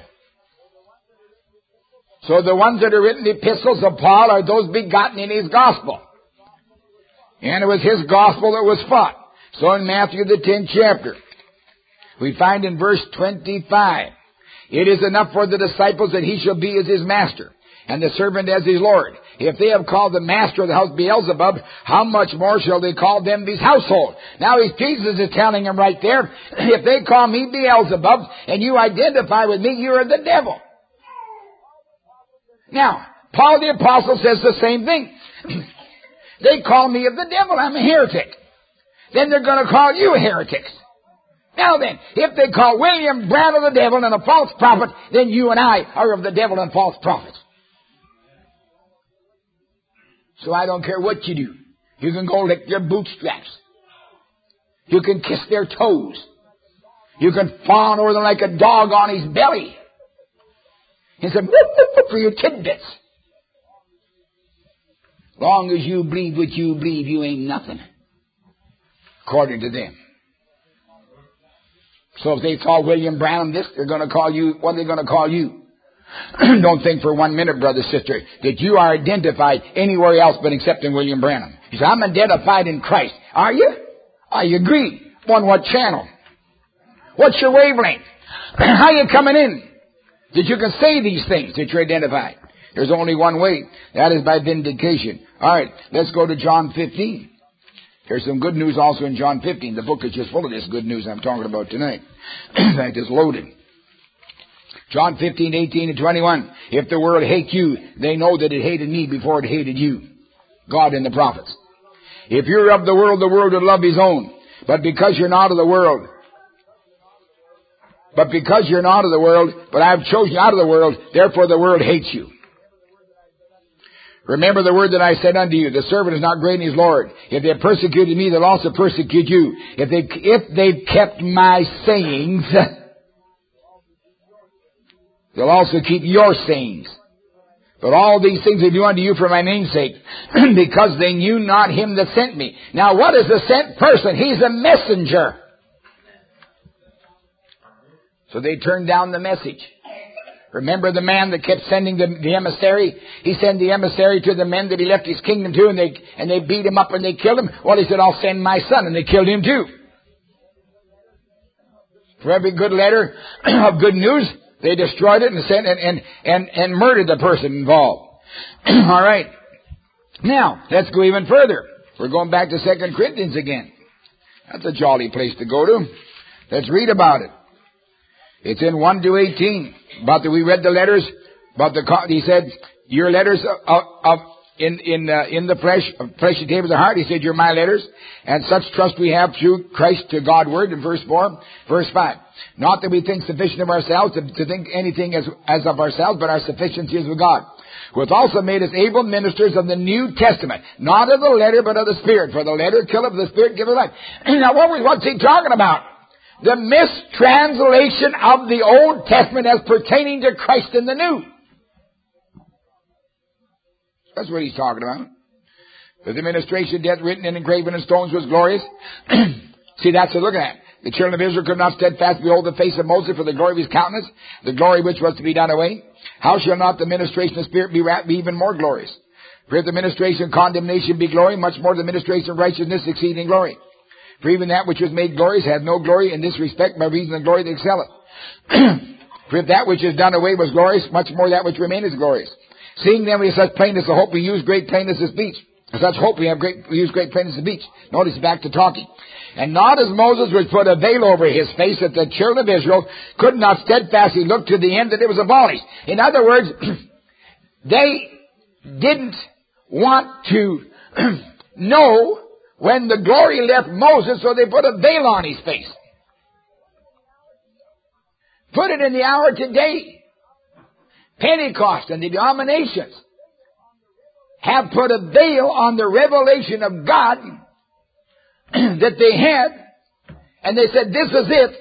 So the ones that are written epistles of Paul are those begotten in his gospel. And it was his gospel that was fought. So in Matthew the tenth chapter, we find in verse twenty-five, it is enough for the disciples that he shall be as his master, and the servant as his Lord. If they have called the master of the house Beelzebub, how much more shall they call them of his household? Now Jesus is telling them right there, if they call me Beelzebub, and you identify with me, you are the devil. Now, Paul the Apostle says the same thing. They call me of the devil, I'm a heretic. Then they're going to call you heretics. Now then, if they call William Branham the devil and a false prophet, then you and I are of the devil and false prophets. So I don't care what you do. You can go lick their bootstraps. You can kiss their toes. You can fawn over them like a dog on his belly. He said, whoop, whoop, whoop for your tidbits. Long as you believe what you believe, you ain't nothing. According to them. So if they call William Branham this, they're going to call you, what are they going to call you? Don't think for one minute, brother, sister, that you are identified anywhere else but except in William Branham. You say, I'm identified in Christ. Are you? I agree. On what channel? What's your wavelength? How are you coming in? That you can say these things that you're identified. There's only one way. That is by vindication. All right, let's go to John fifteen. There's some good news also in John fifteen. The book is just full of this good news I'm talking about tonight. In fact, it's loaded. John fifteen, eighteen, and twenty-one. If the world hate you, they know that it hated me before it hated you. God and the prophets. If you're of the world, the world would love his own. But because you're not of the world, but because you're not of the world, but I've chosen you out of the world, therefore the world hates you. Remember the word that I said unto you, the servant is not great in his Lord. If they have persecuted me, they'll also persecute you. If they, if they've kept my sayings, they'll also keep your sayings. But all these things they do unto you for my name's sake, because they knew not him that sent me. Now what is a sent person? He's a messenger. So they turned down the message. Remember the man that kept sending the, the emissary? He sent the emissary to the men that he left his kingdom to, and they and they beat him up and they killed him. Well, he said, I'll send my son, and they killed him too. For every good letter of good news, they destroyed it and sent and and and, and murdered the person involved. All right. Now, let's go even further. We're going back to Second Corinthians again. That's a jolly place to go to. Let's read about it. It's in one to eighteen. But we read the letters, but the, he said, your letters of, of, in, in, uh, in the flesh, fleshy tables of the heart. He said, you're my letters. And such trust we have through Christ to Godward in verse four. Verse five. Not that we think sufficient of ourselves to, to think anything as, as of ourselves, but our sufficiency is with God, who hath also made us able ministers of the New Testament. Not of the letter, but of the Spirit. For the letter killeth, the Spirit giveth life. Now what was, what's he talking about? The mistranslation of the Old Testament as pertaining to Christ in the New. That's what he's talking about. But the ministration death written and engraven in stones was glorious. See, that's what we're looking at. The children of Israel could not steadfast behold the face of Moses for the glory of his countenance, the glory which was to be done away. How shall not the ministration of Spirit be, be even more glorious? For if the ministration of condemnation be glory, much more the ministration of righteousness exceeding glory. For even that which was made glorious had no glory in this respect by reason of glory that excelleth. For if that which is done away was glorious, much more that which remaineth glorious. Seeing then we have such plainness of hope, we use great plainness of speech. Such hope we have great, we use great plainness of speech. Notice back to talking. And not as Moses was put a veil over his face, that the children of Israel could not steadfastly look to the end that it was abolished. In other words, they didn't want to know when the glory left Moses, so they put a veil on his face. Put it in the hour today. Pentecost and the denominations have put a veil on the revelation of God that they had And they said, this is it.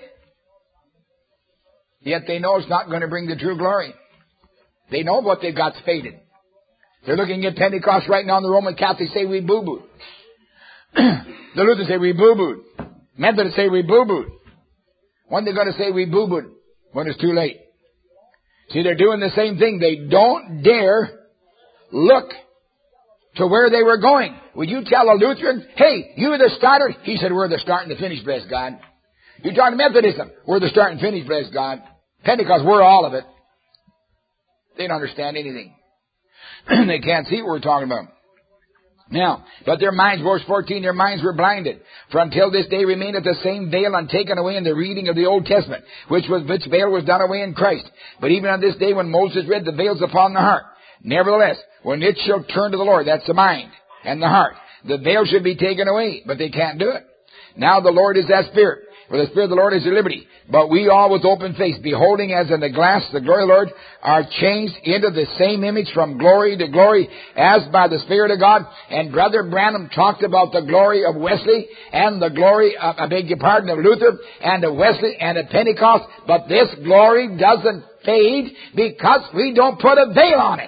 Yet they know it's not going to bring the true glory. They know what they've got's faded. They're looking at Pentecost right now, and the Roman Catholics say we boo-booed. The Lutherans say we boo-booed. Methodists say we boo-booed. When they're going to say we boo-booed? When it's too late. See, they're doing the same thing. They don't dare look to where they were going. Would you tell a Lutheran, hey, you were the starter? He said, we're the start and the finish, bless God. You talk to Methodism, we're the start and finish, bless God. Pentecost, we're all of it. They don't understand anything. They can't see what we're talking about. Now, but their minds, verse fourteen, their minds were blinded. For until this day remaineth the same veil untaken away in the reading of the Old Testament, which was which veil was done away in Christ. But even on this day when Moses read, the veil's upon the heart. Nevertheless, when it shall turn to the Lord, that's the mind and the heart, the veil should be taken away, but they can't do it. Now the Lord is that Spirit. For the Spirit of the Lord is at liberty. But we all with open face, beholding as in the glass the glory of the Lord, are changed into the same image from glory to glory as by the Spirit of God. And Brother Branham talked about the glory of Wesley and the glory, of, I beg your pardon, of Luther and of Wesley and of Pentecost. But this glory doesn't fade because we don't put a veil on it.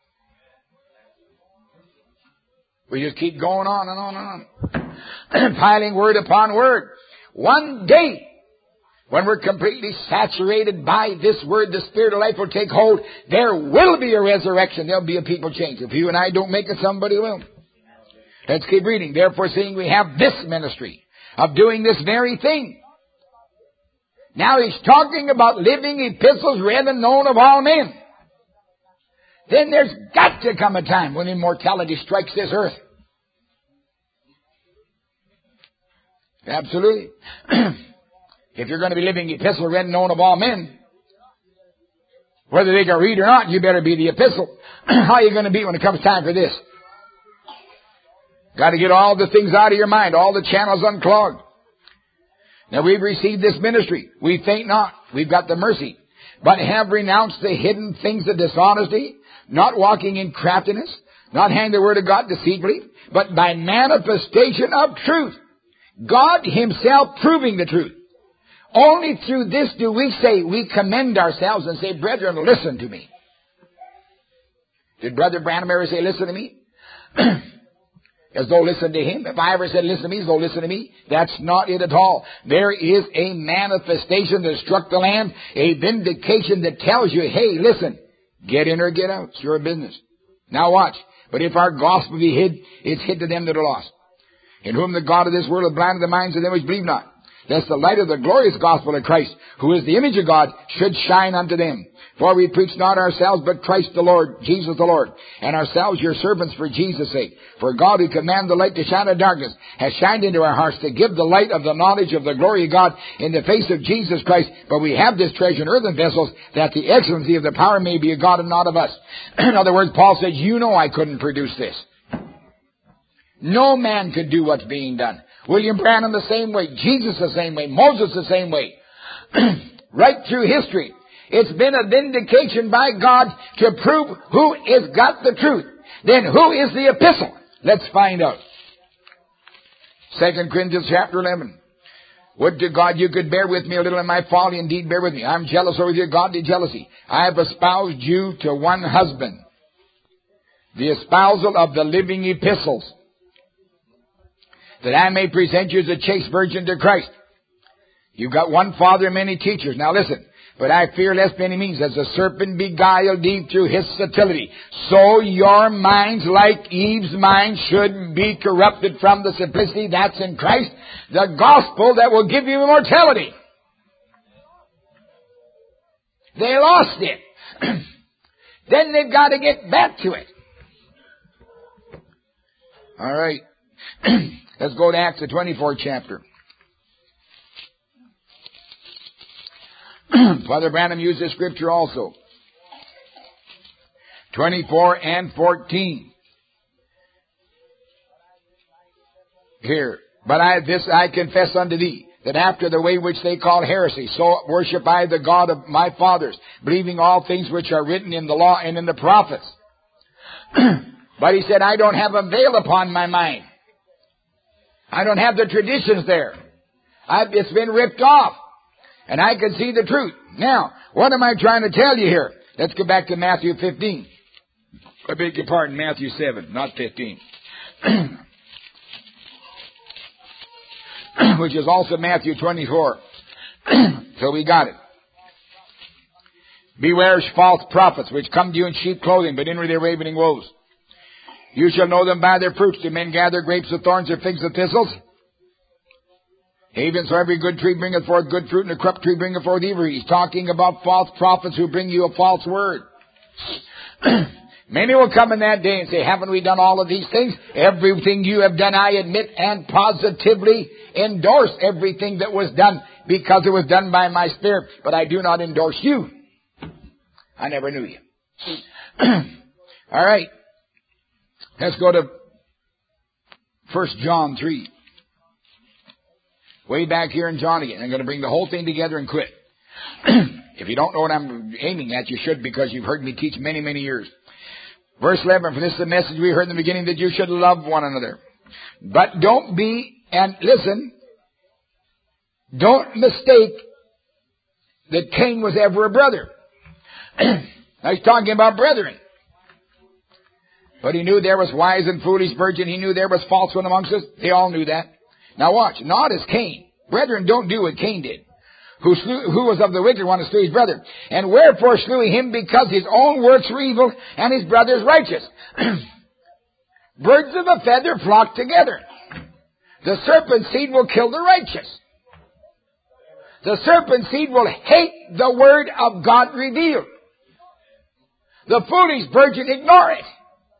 We just keep going on and on and on. Piling word upon word. One day, when we're completely saturated by this word, the Spirit of life will take hold. There will be a resurrection. There'll be a people change. If you and I don't make it, somebody will. Let's keep reading. Therefore, seeing we have this ministry of doing this very thing. Now he's talking about living epistles read and known of all men. Then there's got to come a time when immortality strikes this earth. Absolutely. If you're going to be living epistle read and known of all men, whether they can read or not, you better be the epistle. How are you going to be when it comes time for this? Got to get all the things out of your mind, all the channels unclogged. Now we've received this ministry. We faint not. We've got the mercy. But have renounced the hidden things of dishonesty, not walking in craftiness, not hang the word of God deceitfully, but by manifestation of truth. God himself proving the truth. Only through this do we say, we commend ourselves and say, brethren, listen to me. Did Brother Branham ever say, listen to me? As though listen to him. If I ever said listen to me, as though listen to me, that's not it at all. There is a manifestation that struck the land, a vindication that tells you, hey, listen, get in or get out. It's your business. Now watch. But if our gospel be hid, it's hid to them that are lost. In whom the God of this world hath blinded the minds of them which believe not, lest the light of the glorious gospel of Christ, who is the image of God, should shine unto them. For we preach not ourselves, but Christ the Lord, Jesus the Lord, and ourselves your servants for Jesus' sake. For God, who commanded the light to shine in darkness, has shined into our hearts to give the light of the knowledge of the glory of God in the face of Jesus Christ. But we have this treasure in earthen vessels, that the excellency of the power may be of God and not of us. In other words, Paul said, you know I couldn't produce this. No man could do what's being done. William Branham the same way. Jesus the same way. Moses the same way. Right through history. It's been a vindication by God to prove who has got the truth. Then who is the epistle? Let's find out. Second Corinthians chapter eleven. Would to God you could bear with me a little in my folly. Indeed, bear with me. I'm jealous over your godly jealousy. I have espoused you to one husband. The espousal of the living epistles, that I may present you as a chaste virgin to Christ. You've got one father and many teachers. Now listen. But I fear lest by any means, as the serpent beguiled Eve through his subtlety, so your minds, like Eve's mind, should be corrupted from the simplicity that's in Christ, the gospel that will give you immortality. They lost it. Then they've got to get back to it. All right. Let's go to Acts, the twenty-fourth chapter. Father Branham used this scripture also. twenty-four and fourteen. Here. But I, this I confess unto thee, that after the way which they call heresy, so worship I the God of my fathers, believing all things which are written in the law and in the prophets. But he said, I don't have a veil upon my mind. I don't have the traditions there. I've, it's been ripped off. And I can see the truth. Now, what am I trying to tell you here? Let's go back to Matthew fifteen. I beg your pardon, Matthew seven, not fifteen. Which is also Matthew twenty-four. So we got it. Beware false prophets, which come to you in sheep clothing, but inwardly they're ravening wolves. You shall know them by their fruits. Do men gather grapes of thorns or figs of thistles? Even so every good tree bringeth forth good fruit, and a corrupt tree bringeth forth evil. He's talking about false prophets who bring you a false word. Many will come in that day and say, haven't we done all of these things? Everything you have done, I admit and positively endorse everything that was done, because it was done by my Spirit. But I do not endorse you. I never knew you. All right. Let's go to First John three. Way back here in John again. I'm going to bring the whole thing together and quit. If you don't know what I'm aiming at, you should, because you've heard me teach many, many years. Verse eleven, for this is the message we heard in the beginning, that you should love one another. But don't be, and listen, don't mistake that Cain was ever a brother. Now he's talking about brethren. But he knew there was wise and foolish virgin. He knew there was false one amongst us. They all knew that. Now watch, not as Cain. Brethren don't do what Cain did. Who slew, who was of the wicked one and slew his brother. And wherefore slew he him? Because his own works were evil and his brother's righteous. Birds of a feather flock together. The serpent seed will kill the righteous. The serpent seed will hate the word of God revealed. The foolish virgin ignore it.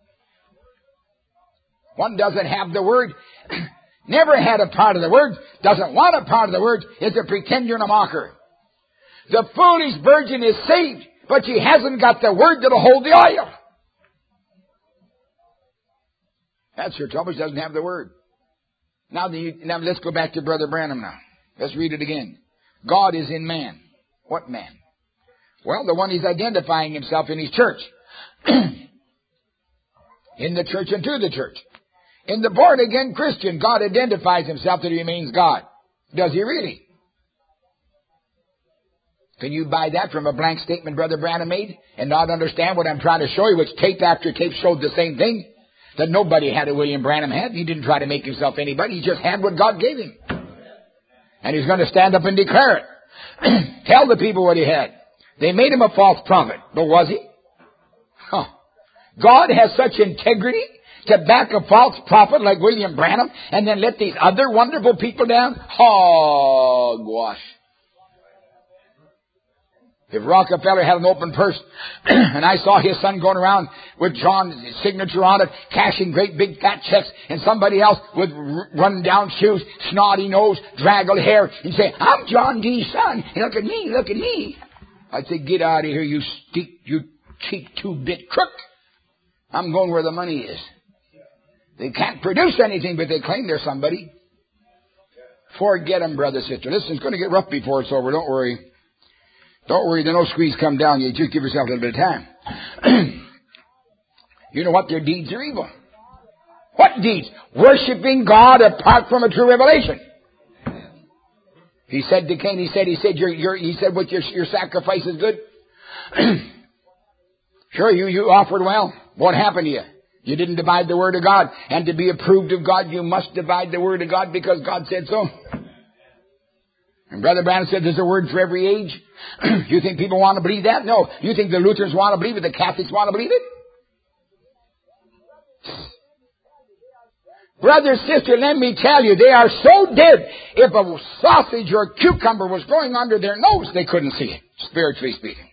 One doesn't have the word, never had a part of the word, doesn't want a part of the word, is a pretender and a mocker. The foolish virgin is saved, but she hasn't got the word that'll hold the oil. That's her trouble. She doesn't have the word. Now, the, now let's go back to Brother Branham now. Let's read it again. God is in man. What man? Well, the one he's identifying himself in his church. In the church and to the church. In the born-again Christian, God identifies himself that he remains God. Does he really? Can you buy that from a blank statement Brother Branham made and not understand what I'm trying to show you, which tape after tape showed the same thing? That nobody had what William Branham had. He didn't try to make himself anybody. He just had what God gave him. And he's going to stand up and declare it. Tell the people what he had. They made him a false prophet. But was he? Huh. God has such integrity to back a false prophet like William Branham and then let these other wonderful people down? Hogwash. If Rockefeller had an open purse and I saw his son going around with John's signature on it, cashing great big fat checks, and somebody else with run down shoes, snotty nose, draggled hair, and say, I'm John D's son. Look at me, look at me. I'd say, get out of here, you steep, you cheap two-bit crook. I'm going where the money is. They can't produce anything, but they claim they're somebody. Forget them, brother, sister. Listen, it's going to get rough before it's over. Don't worry. Don't worry, there's no squeeze come down. You just give yourself a little bit of time. You know what? Their deeds are evil. What deeds? Worshipping God apart from a true revelation. He said to Cain, he said, he said, your, your, he said, what your, your sacrifice is good. Sure, you, you offered well. What happened to you? You didn't divide the word of God. And to be approved of God, you must divide the word of God because God said so. And Brother Branham said there's a word for every age. You think people want to believe that? No. You think the Lutherans want to believe it? The Catholics want to believe it? Brother, sister, let me tell you, they are so dead. If a sausage or a cucumber was growing under their nose, they couldn't see it, spiritually speaking.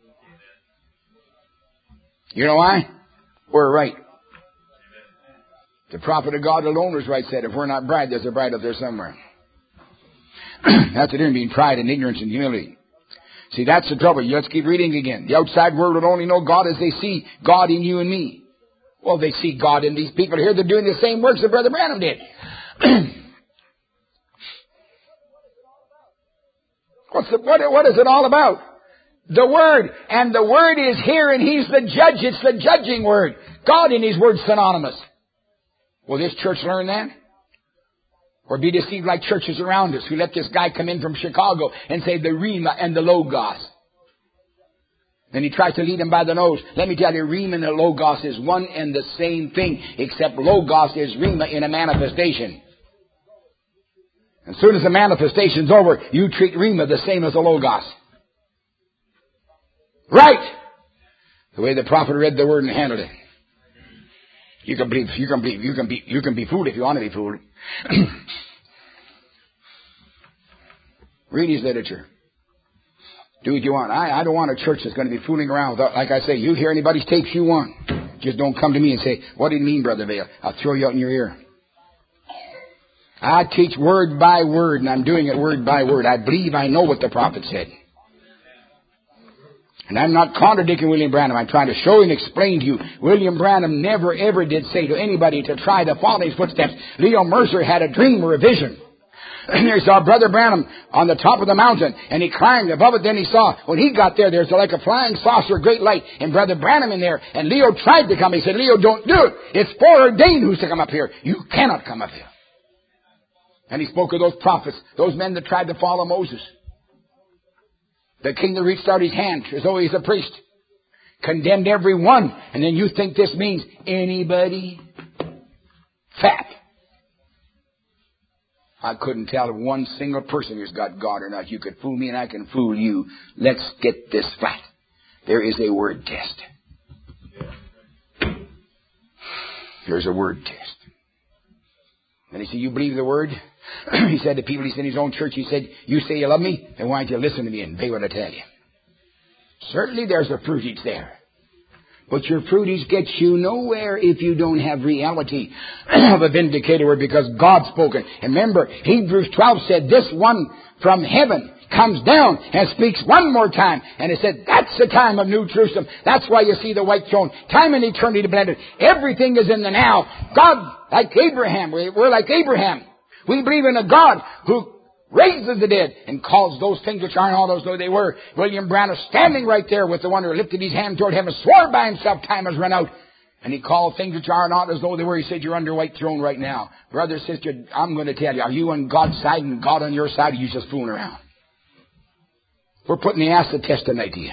You know why? We're right. The prophet of God alone was right, said, if we're not bride, there's a bride up there somewhere. That's the difference between pride and ignorance and humility. See, that's the trouble. Let's keep reading again. The outside world would only know God as they see God in you and me. Well, they see God in these people here. They're doing the same works that Brother Branham did. What's the, what, what is it all about? The Word. And the Word is here and He's the judge. It's the judging Word. God and His Word synonymous. Will this church learn that? Or be deceived like churches around us who let this guy come in from Chicago and say the Rhema and the Logos. Then he tries to lead him by the nose. Let me tell you, Rhema and the Logos is one and the same thing, except Logos is Rhema in a manifestation. As soon as the manifestation's over, you treat Rhema the same as the Logos. Right! The way the prophet read the word and handled it. You can believe, you can believe, you can be, you can be fooled if you want to be fooled. Read his literature. Do what you want. I, I don't want a church that's going to be fooling around without, like I say, you hear anybody's tapes you want. Just don't come to me and say, what do you mean, Brother Vail? I'll throw you out in your ear. I teach word by word, and I'm doing it word by word. I believe I know what the prophet said. And I'm not contradicting William Branham. I'm trying to show and explain to you. William Branham never ever did say to anybody to try to follow his footsteps. Leo Mercer had a dream or a vision. And he saw Brother Branham on the top of the mountain, and he climbed above it. Then he saw, when he got there, there's like a flying saucer, great light, and Brother Branham in there. And Leo tried to come. He said, Leo, don't do it. It's foreordained who's to come up here. You cannot come up here. And he spoke of those prophets, those men that tried to follow Moses. The king that reached out his hand as though he's a priest. Condemned every one. And then you think this means anybody? Fat. I couldn't tell if one single person who's got God or not. You could fool me and I can fool you. Let's get this flat. There is a word test. There's a word test. And he said, you believe the word? He said to people, he said in his own church, he said, you say you love me, then why don't you listen to me and obey what I tell you? Certainly there's a fruitage there. But your fruitage gets you nowhere if you don't have reality of a vindicated word, because God's spoken. And remember, Hebrews twelve said, this one from heaven comes down and speaks one more time. And it said, that's the time of New Jerusalem. That's why you see the white throne. Time and eternity blended. Everything is in the now. God, like Abraham, we're like Abraham. We believe in a God who raises the dead and calls those things which aren't all those though they were. William Branham standing right there with the one who lifted his hand toward heaven, swore by himself time has run out. And he called things which are not as though they were. He said, you're under white throne right now. Brother, sister, I'm going to tell you, are you on God's side and God on your side, or are you just fooling around? We're putting the acid test tonight to you.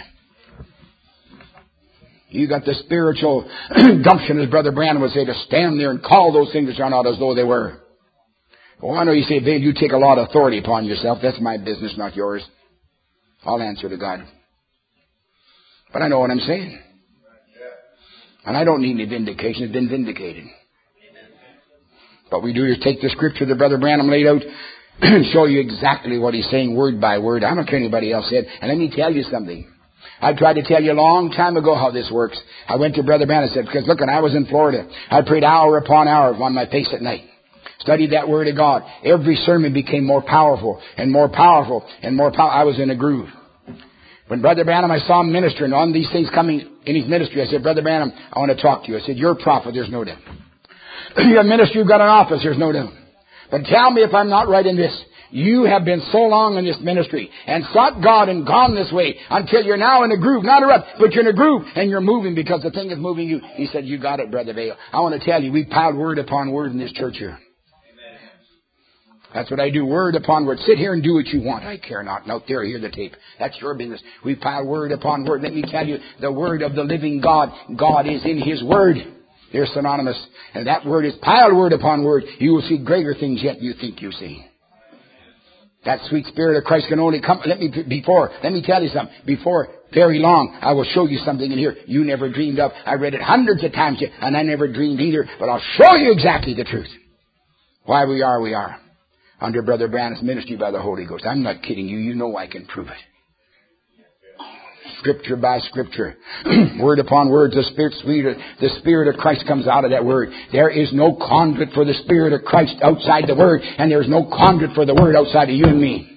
You got the spiritual gumption, as Brother Branham would say, to stand there and call those things which are not as though they were. Well, I know you say, Vail, you take a lot of authority upon yourself. That's my business, not yours. I'll answer to God. But I know what I'm saying. And I don't need any vindication. It's been vindicated. What we do is take the scripture that Brother Branham laid out and show you exactly what he's saying word by word. I don't care what anybody else said. And let me tell you something. I tried to tell you a long time ago how this works. I went to Brother Branham and said, because look, when I was in Florida, I prayed hour upon hour on my face at night. Studied that Word of God. Every sermon became more powerful and more powerful and more powerful. I was in a groove. When Brother Branham, I saw him ministering on these things coming in his ministry, I said, Brother Branham, I want to talk to you. I said, you're a prophet, there's no doubt. You're a minister, you've got an office, there's no doubt. But tell me if I'm not right in this. You have been so long in this ministry and sought God and gone this way until you're now in a groove, not a rut, but you're in a groove and you're moving because the thing is moving you. He said, you got it, Brother Vail. I want to tell you, we piled word upon word in this church here. That's what I do, word upon word. Sit here and do what you want. I care not. And out there, hear the tape. That's your business. We pile word upon word. Let me tell you, the word of the living God. God is in His word. They're synonymous. And that word is piled word upon word. You will see greater things yet you think you see. That sweet Spirit of Christ can only come. Let me, before, let me tell you something. Before very long, I will show you something in here you never dreamed of. I read it hundreds of times yet, and I never dreamed either. But I'll show you exactly the truth. Why we are, we are. Under Brother Branham's ministry by the Holy Ghost. I'm not kidding you. You know I can prove it. Scripture by scripture. Word upon word. The Spirit, sweet, the Spirit of Christ comes out of that word. There is no conduit for the Spirit of Christ outside the word. And there's no conduit for the word outside of you and me.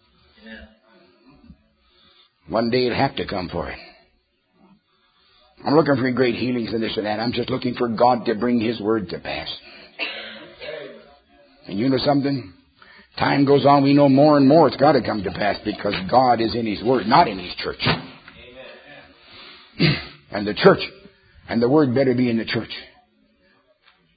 One day it'll have to come for it. I'm looking for great healings and this and that. I'm just looking for God to bring His word to pass. And you know something? Time goes on, we know more and more it's got to come to pass because God is in His Word, not in His church. Amen. And the church, and the Word better be in the church.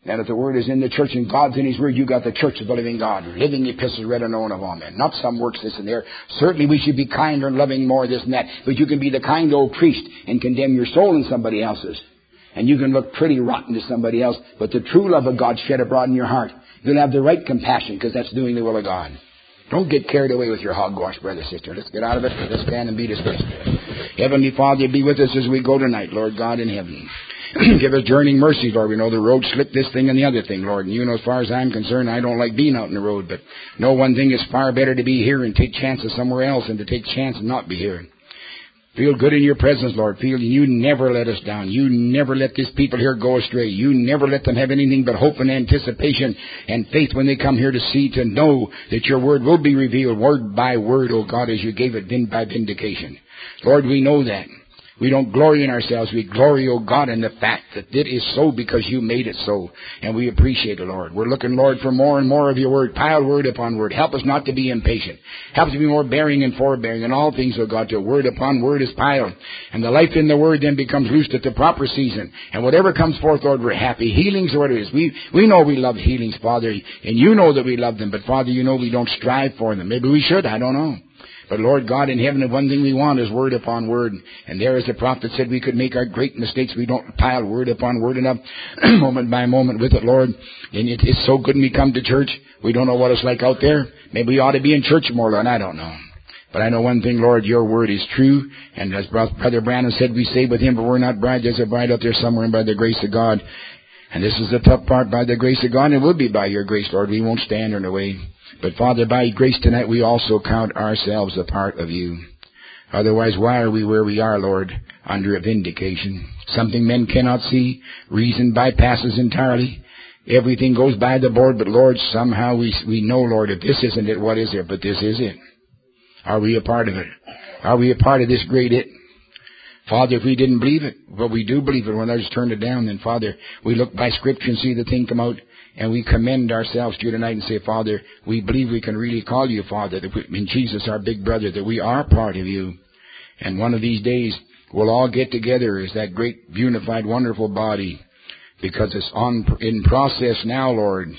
And if the Word is in the church and God's in His Word, you got the church of the living God. Living epistles read and known of all men. Not some works this and there. Certainly we should be kinder and loving more this and that. But you can be the kind old priest and condemn your soul in somebody else's. And you can look pretty rotten to somebody else. But the true love of God shed abroad in your heart. You'll have the right compassion because that's doing the will of God. Don't get carried away with your hogwash, brother, sister. Let's get out of it. Let's stand and be dismissed. Heavenly Father, be with us as we go tonight, Lord God in heaven. Give us journeying mercy, Lord. We know the road slipped, this thing and the other thing, Lord. And you know, as far as I'm concerned, I don't like being out in the road. But no one thing is far better to be here and take chances somewhere else than to take chance and not be here. Feel good in your presence, Lord. Feel you never let us down. You never let these people here go astray. You never let them have anything but hope and anticipation and faith when they come here to see, to know that your word will be revealed word by word, O God, as you gave it then by vindication. Lord, we know that. We don't glory in ourselves. We glory, O God, in the fact that it is so because you made it so. And we appreciate it, Lord. We're looking, Lord, for more and more of your word. Pile word upon word. Help us not to be impatient. Help us to be more bearing and forbearing in all things, O God, till word upon word is piled. And the life in the word then becomes loosed at the proper season. And whatever comes forth, Lord, we're happy. Healings are what it is. We, we know we love healings, Father. And you know that we love them. But, Father, you know we don't strive for them. Maybe we should. I don't know. But, Lord God in heaven, the one thing we want is word upon word. And there, as the prophet said, we could make our great mistakes. We don't pile word upon word enough, moment by moment with it, Lord. And it is so good when we come to church. We don't know what it's like out there. Maybe we ought to be in church more, Lord. I don't know. But I know one thing, Lord, your word is true. And as Brother Branham said, we say with him, but we're not bride. There's a bride out there somewhere, and by the grace of God. And this is the tough part, by the grace of God. And it will be by your grace, Lord. We won't stand in the way. But, Father, by grace tonight, we also count ourselves a part of you. Otherwise, why are we where we are, Lord, under a vindication? Something men cannot see. Reason bypasses entirely. Everything goes by the board. But, Lord, somehow we we know, Lord, if this isn't it, what is it? But this is it. Are we a part of it? Are we a part of this great it? Father, if we didn't believe it, but we do believe it, when others turned it down, then, Father, we look by Scripture and see the thing come out. And we commend ourselves to you tonight and say, Father, we believe we can really call you, Father, that we, in Jesus, our big brother, that we are part of you. And one of these days, we'll all get together as that great, unified, wonderful body, because it's on in process now, Lord.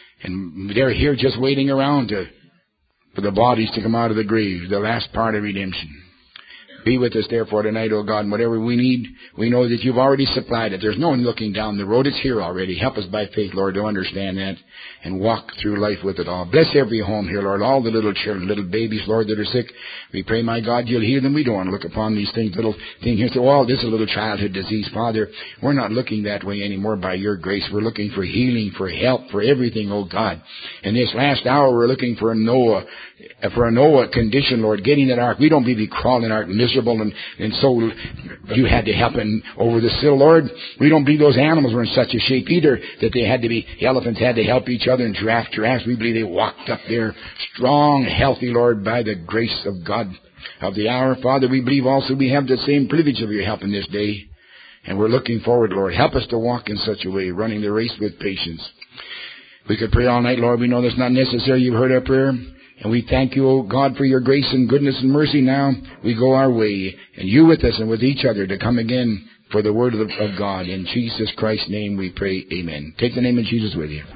And they're here just waiting around to, for the bodies to come out of the grave, the last part of redemption. Be with us, therefore, tonight, O God, and whatever we need, we know that you've already supplied it. There's no one looking down the road. It's here already. Help us by faith, Lord, to understand that and walk through life with it all. Bless every home here, Lord, all the little children, little babies, Lord, that are sick. We pray, my God, you'll heal them. We don't want to look upon these things, little things here and say, oh, this is a little childhood disease. Father, we're not looking that way anymore by your grace. We're looking for healing, for help, for everything, O God. In this last hour, we're looking for a Noah, for a Noah condition, Lord, getting that ark. We don't be crawling ark miserable and, and so you had to help him over the sill, Lord. We don't believe those animals were in such a shape either that they had to be, elephants had to help each other and giraffe, giraffes. We believe they walked up there strong, healthy, Lord, by the grace of God of the hour. Father, we believe also we have the same privilege of your help in this day. And we're looking forward, Lord. Help us to walk in such a way, running the race with patience. We could pray all night, Lord. We know that's not necessary. You've heard our prayer. And we thank you, O God, for your grace and goodness and mercy. Now we go our way, and you with us and with each other to come again for the word of, of God. In Jesus Christ's name we pray, amen. Take the name of Jesus with you.